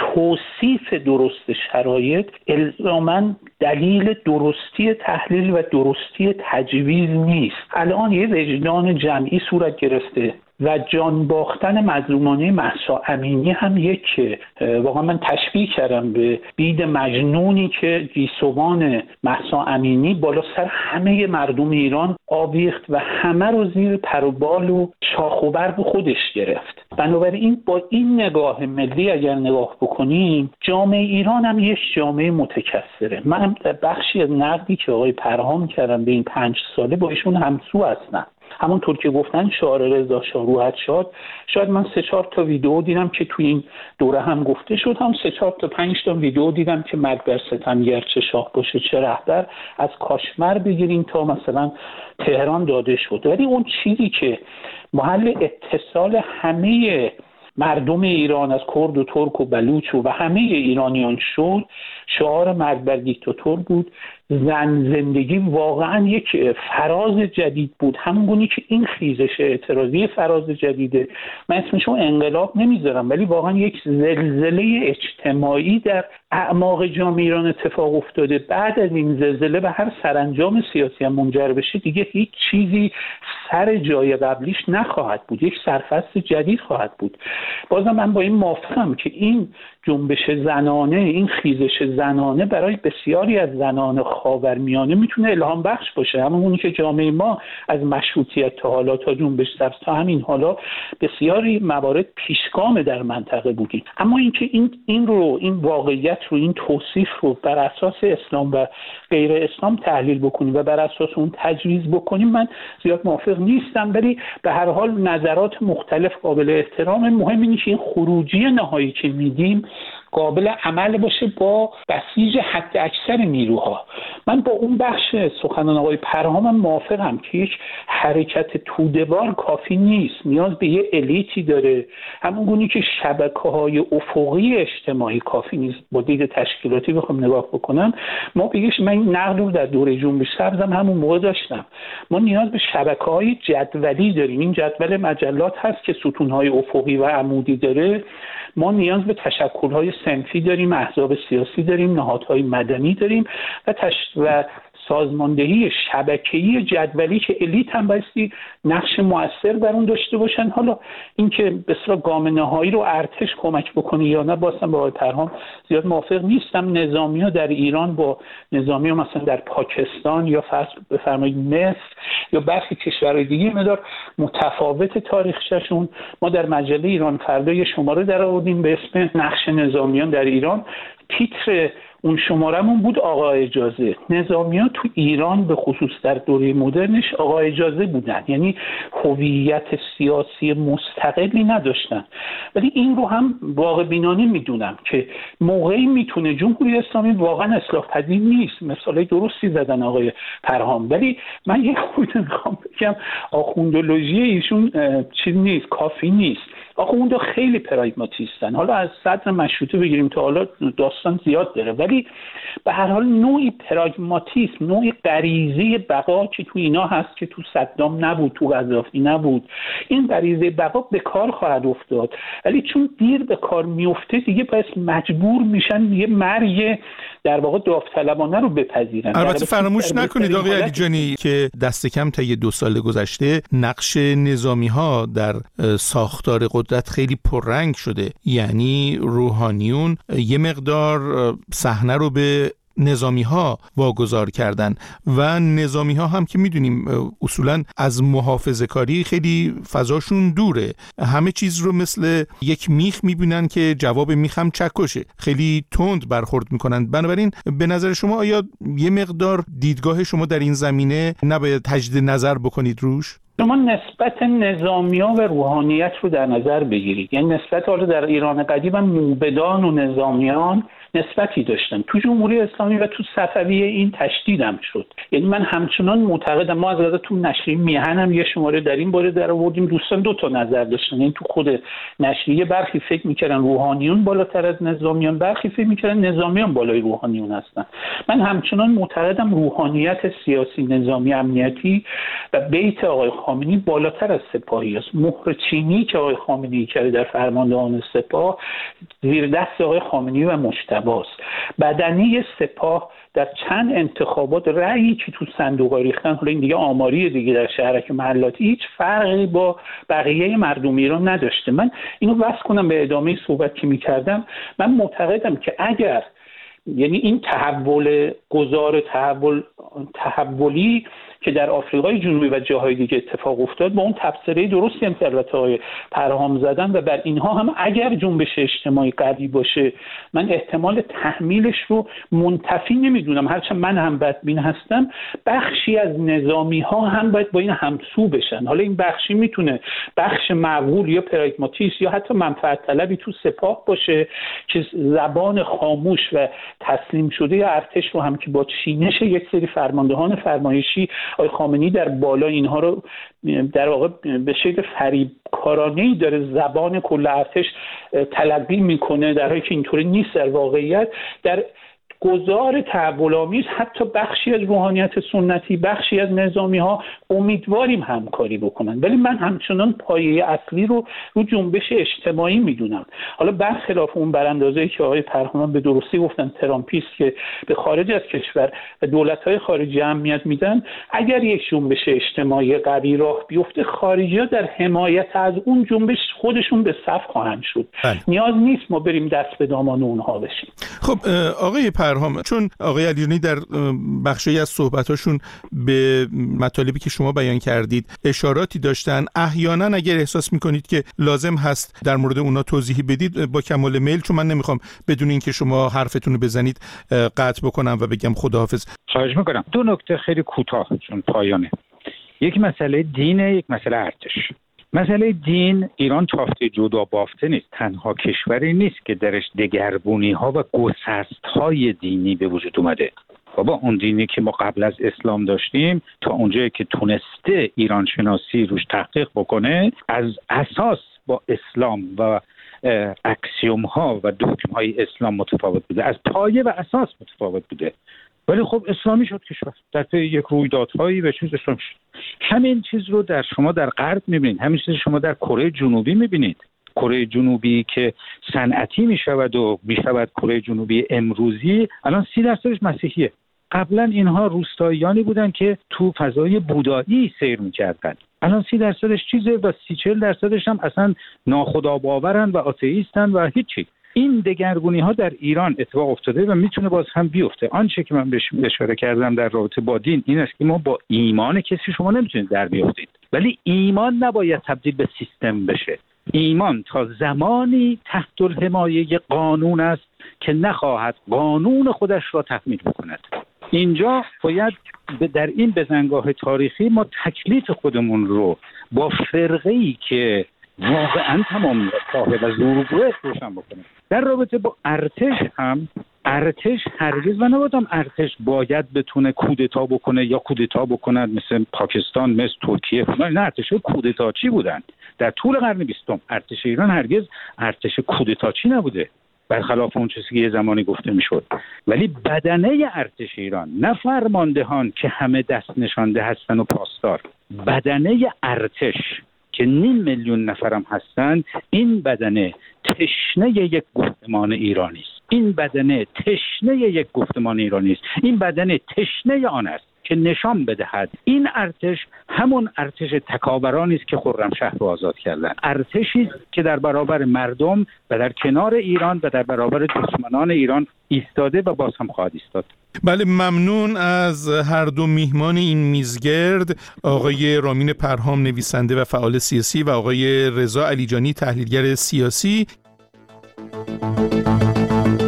توصیف درست شرایط الزاماً دلیل درستی تحلیل و درستی تجویز نیست. الان یه وجدان جمعی صورت گرفته و جان باختن مظلومانه مهسا امینی هم یک، واقعا من تشبیه کردم به بید مجنونی که گیسوان مهسا امینی بالا سر همه مردم ایران آویخت و همه رو زیر پر و بال و شاخ و برگ خودش گرفت. بنابراین با این نگاه ملی اگر نگاه بکنیم، جامعه ایران هم یک جامعه متکثره. من بخشی از نقدی که آقای پرهام کردن به این 5 ساله با ایشون همسو هستم. همونطور که گفتن شعار رضا شاه روحت شاد، شاید من 3-4 تا ویدیو دیدم که توی این دوره هم گفته شد، هم 3-4 تا 5 تا ویدیو دیدم که مرگ بر ستمگر چه شاه باشه چه رهبر، از کاشمر بگیریم تا مثلا تهران داده شد. ولی اون چیزی که محل اتصال همه مردم ایران از کرد و ترک و بلوچ و همه ایرانیان شد، شعار مرگ بر دیکتاتور بود. زن زندگی واقعا یک فراز جدید بود، همونگونی که این خیزش اعتراضی فراز جدیده. من اسمشو انقلاب نمیذارم، ولی واقعا یک زلزله اجتماعی در اعماق جامعه ایران اتفاق افتاده. بعد از این زلزله به هر سرانجام سیاسی هم منجر بشه، دیگه هیچ چیزی سر جای قبلیش نخواهد بود، یک سرفصل جدید خواهد بود. بازم من با این موافقم که این جنبش زنانه، این خیزش زنانه برای بسیاری از زنان خاورمیانه میتونه الهام بخش باشه. همونی که جامعه ما از مشروطیت تا حالا تا جنبش سبز تا همین حالا بسیاری موارد پیشگام در منطقه بودیم. اما اینکه این واقعیت رو، این توصیف رو بر اساس اسلام و غیر اسلام تحلیل بکنیم و بر اساس اون تجویز بکنیم، من زیاد موافق نیستم. ولی به هر حال نظرات مختلف قابل احترام. مهم اینه که این خروجی نهایی که میدیم قابل عمل باشه با بسیج حد اکثر نیروها. من با اون بخش سخنان آقای پرهام موافقم که یک حرکت توده‌وار کافی نیست، نیاز به یه الیتی داره. همونگونی که شبکه‌های افقی اجتماعی کافی نیست. با دید تشکیلاتی بخوام نگاه بکنم، ما بگیش، من این نقد رو در دوره جنبش سبز همون موقع داشتم، ما نیاز به شبکه‌های جدولی داریم. این جدول مجلات هست که ستون‌های افقی و عمودی داره. ما نیاز به تشکل‌های صنفی داریم، احزاب سیاسی داریم، نهادهای مدنی داریم و سازماندهی شبکه‌ای جدولی که الیت هم بایستی نقش مؤثر در اون داشته باشن. حالا اینکه به اصطلاح گام نهایی رو ارتش کمک بکنه یا نه، بازم با آقای پرهام زیاد موافق نیستم. نظامی‌ها در ایران با نظامی‌ها مثلا در پاکستان یا بفرمایید مصر یا برخی کشورهای دیگه مقدار متفاوت تاریخچه‌شون. ما در مجله ایران فردا یه شماره در آوردیم به اسم نقش نظامیان در ایران. تیتر اون شمارمون بود آقا اجازه. نظامیان تو ایران به خصوص در دوره مدرنش آقا اجازه بودن، یعنی هویت سیاسی مستقلی نداشتن. ولی این رو هم واقع بینانه میدونم که موقعی میتونه جمهوری اسلامی واقعا اصلاح پذیر نیست. مثالای درستی زدن آقای پرهام، ولی من یه خورده میخوام بگم آخوندولوژی ایشون چیز نیست، کافی نیست. آخوندا خیلی پراگماتیستن. حالا از صدر مشروطه بگیریم تا حالا داستان زیاد داره، ولی به هر حال نوعی پراگماتیسم، نوعی غریزه بقا که تو اینا هست که تو صدام نبود، تو قذافی نبود. این غریزه بقا به کار خواهد افتاد، ولی چون دیر به کار میفته دیگه پس مجبور میشن یه مرگ در واقع داوطلبانه رو بپذیرن. البته فراموش نکنید آقای علیجانی که دست کم تا 2 سال گذشته نقش نظامی‌ها در ساختار قدرت خیلی پررنگ شده. یعنی روحانیون یه مقدار صحنه رو به نظامی ها واگذار کردن و نظامی ها هم که میدونیم اصولا از محافظه کاری خیلی فضاشون دوره. همه چیز رو مثل یک میخ میبینن که جواب میخ هم چکشه، خیلی تند برخورد میکنن. بنابراین به نظر شما آیا یه مقدار دیدگاه شما در این زمینه نباید تجدید نظر بکنید روش؟ شما نسبت نظامیان و روحانیت رو در نظر بگیرید. یعنی نسبت حالا در ایران قدیم موبدان و نظامیان نسبتی داشتن. تو جمهوری اسلامی و تو صفویه این تشدید هم شد. یعنی من همچنان معتقدم، ما از لحاظ تو نشریه میهن هم یه شماره در این باره در آوردیم، دوستان 2 تا نظر داشتن. یعنی تو خود نشریه برخی فکر میکردن روحانیون بالاتر از نظامیان، برخی فکر میکردن نظامیان بالای روحانیون هستن. من همچنان معتقدم روحانیت سیاسی، نظامی، امنیتی و بیت آقای خامنه‌ای بالاتر از سپاهی است. مهر چینی که آقای خامنه‌ای کرده در فرماندهان سپاه زیر دست آقای خامنه‌ای و مجتبی است. بدنه سپاه در چند انتخابات رأیی که تو صندوق‌ها ریختن، حالا این دیگه آماری دیگه، در شهرک محلاتی هیچ فرقی با بقیه مردم ایران نداشته. من اینو بس کنم به ادامه صحبت که می‌کردم. من معتقدم که اگر یعنی این تحولی که در آفریقای جنوبی و جاهای دیگه اتفاق افتاد با اون تبصره درستی هم که البته آقای پرهام زدن و بر اینها هم اگر جنبش اجتماعی قوی باشه، من احتمال تحمیلش رو منتفی نمیدونم. هرچند من هم بدبین هستم، بخشی از نظامی ها هم باید با این همسو بشن. حالا این بخشی میتونه بخش معقول یا پراگماتیست یا حتی منفعت طلبی تو سپاه باشه که زبان خاموش و تسلیم شده ارتش رو هم که با چینش یک سری فرماندهان فرمایشی آقای خامنه‌ای در بالا اینها رو در واقع به شکل فریبکارانه‌ای داره زبان کل ارتش تلقی میکنه، در حالی که اینطوری نیست. در واقعیت در گذار تحول‌آمیز حتی بخشی از روحانیت سنتی، بخشی از نظامی‌ها امیدواریم همکاری بکنن، ولی من همچنان پایه اصلی رو جنبش اجتماعی میدونم. حالا برخلاف اون براندازی که آقای پرهام به درستی گفتن ترامپیست که به خارج از کشور و دولت‌های خارجی اهمیت میدن، اگر یک جنبش اجتماعی قوی راه بیفته، خارجی‌ها در حمایت از اون جنبش خودشون به صف خواهند شد. نیاز نیست ما بریم دست به دامان اونها بشیم. خب آقای پرهام، چون آقای علیجانی در بخشی از صحبتاشون به مطالبی که شما بیان کردید اشاراتی داشتن، احیانا اگر احساس میکنید که لازم هست در مورد اونا توضیحی بدید با کمال میل، چون من نمیخوام بدون اینکه شما حرفتون رو بزنید قطع بکنم و بگم خداحافظ. خواهش میکنم. 2 نکته خیلی کوتاه چون پایانه. یک مسئله دینه، یک مسئله ارتش. مسئله دین، ایران تافته جدا بافته نیست. تنها کشوری نیست که درش دگرگونی‌ها و گسست‌های دینی به وجود اومده. بابا اون دینی که ما قبل از اسلام داشتیم تا اونجایی که تونسته ایران شناسی روش تحقیق بکنه، از اساس با اسلام و اکسیوم ها و دگم های اسلام متفاوت بوده، از پایه و اساس متفاوت بوده. ولی خب اسلامی شد کشور در پی یک رویدادهایی و چیز اسلامی شد. همین چیز رو شما در غرب میبینید، همین چیز شما در کره جنوبی میبینید. کره جنوبی که صنعتی میشود و میشود کره جنوبی امروزی الان 30% مسیحیه. قبلا اینها روستاییانی بودن که تو فضای بودایی سیر می‌کردن. الان 30% چیزه و 30-40% هم اصلا ناخودآباورن و آتئیستن و هیچی. این دگرگونی‌ها در ایران اتفاق افتاده و میتونه باز هم بیفته. آنچه که من بهش اشاره کردم در رابطه با دین این است که ما با ایمان کسی شما نمیتونید در بیافتید، ولی ایمان نباید تبدیل به سیستم بشه. ایمان تا زمانی تحت الحمایه قانون است که نخواهد قانون خودش را تحمیل بکند. اینجا باید در این بزنگاه تاریخی ما تکلیف خودمون رو با فرقه‌ای که واقعا تمامیت صاحب و زورگوه روشن بکنیم. در رابطه با ارتش هم، ارتش هرگز و نبودم ارتش باید بتونه کودتا بکنه یا کودتا بکند مثل پاکستان، مثل ترکیه. نه، ارتش کودتاچی بودن در طول قرن 20. ارتش ایران هرگز ارتش کودتاچی نبوده، برخلاف اون چیزی که یه زمانی گفته میشد. ولی بدنه ارتش ایران، نه فرماندهان که همه دست نشانده هستن و پاسدار، بدنه ارتش که 500,000 نفرم هستند، این بدنه تشنه یک گفتمان ایرانی است. این بدنه تشنه یک گفتمان ایرانی است. این بدنه تشنه آن است که نشان بدهد این ارتش همون ارتش تکاورانی است که خرمشهر رو آزاد کردن. ارتشی که در برابر مردم و در کنار ایران و در برابر دشمنان ایران ایستاده و باز هم خواهد ایستاد. بله، ممنون از هر دو میهمان این میزگرد، آقای رامین پرهام نویسنده و فعال سیاسی و آقای رضا علیجانی تحلیلگر سیاسی.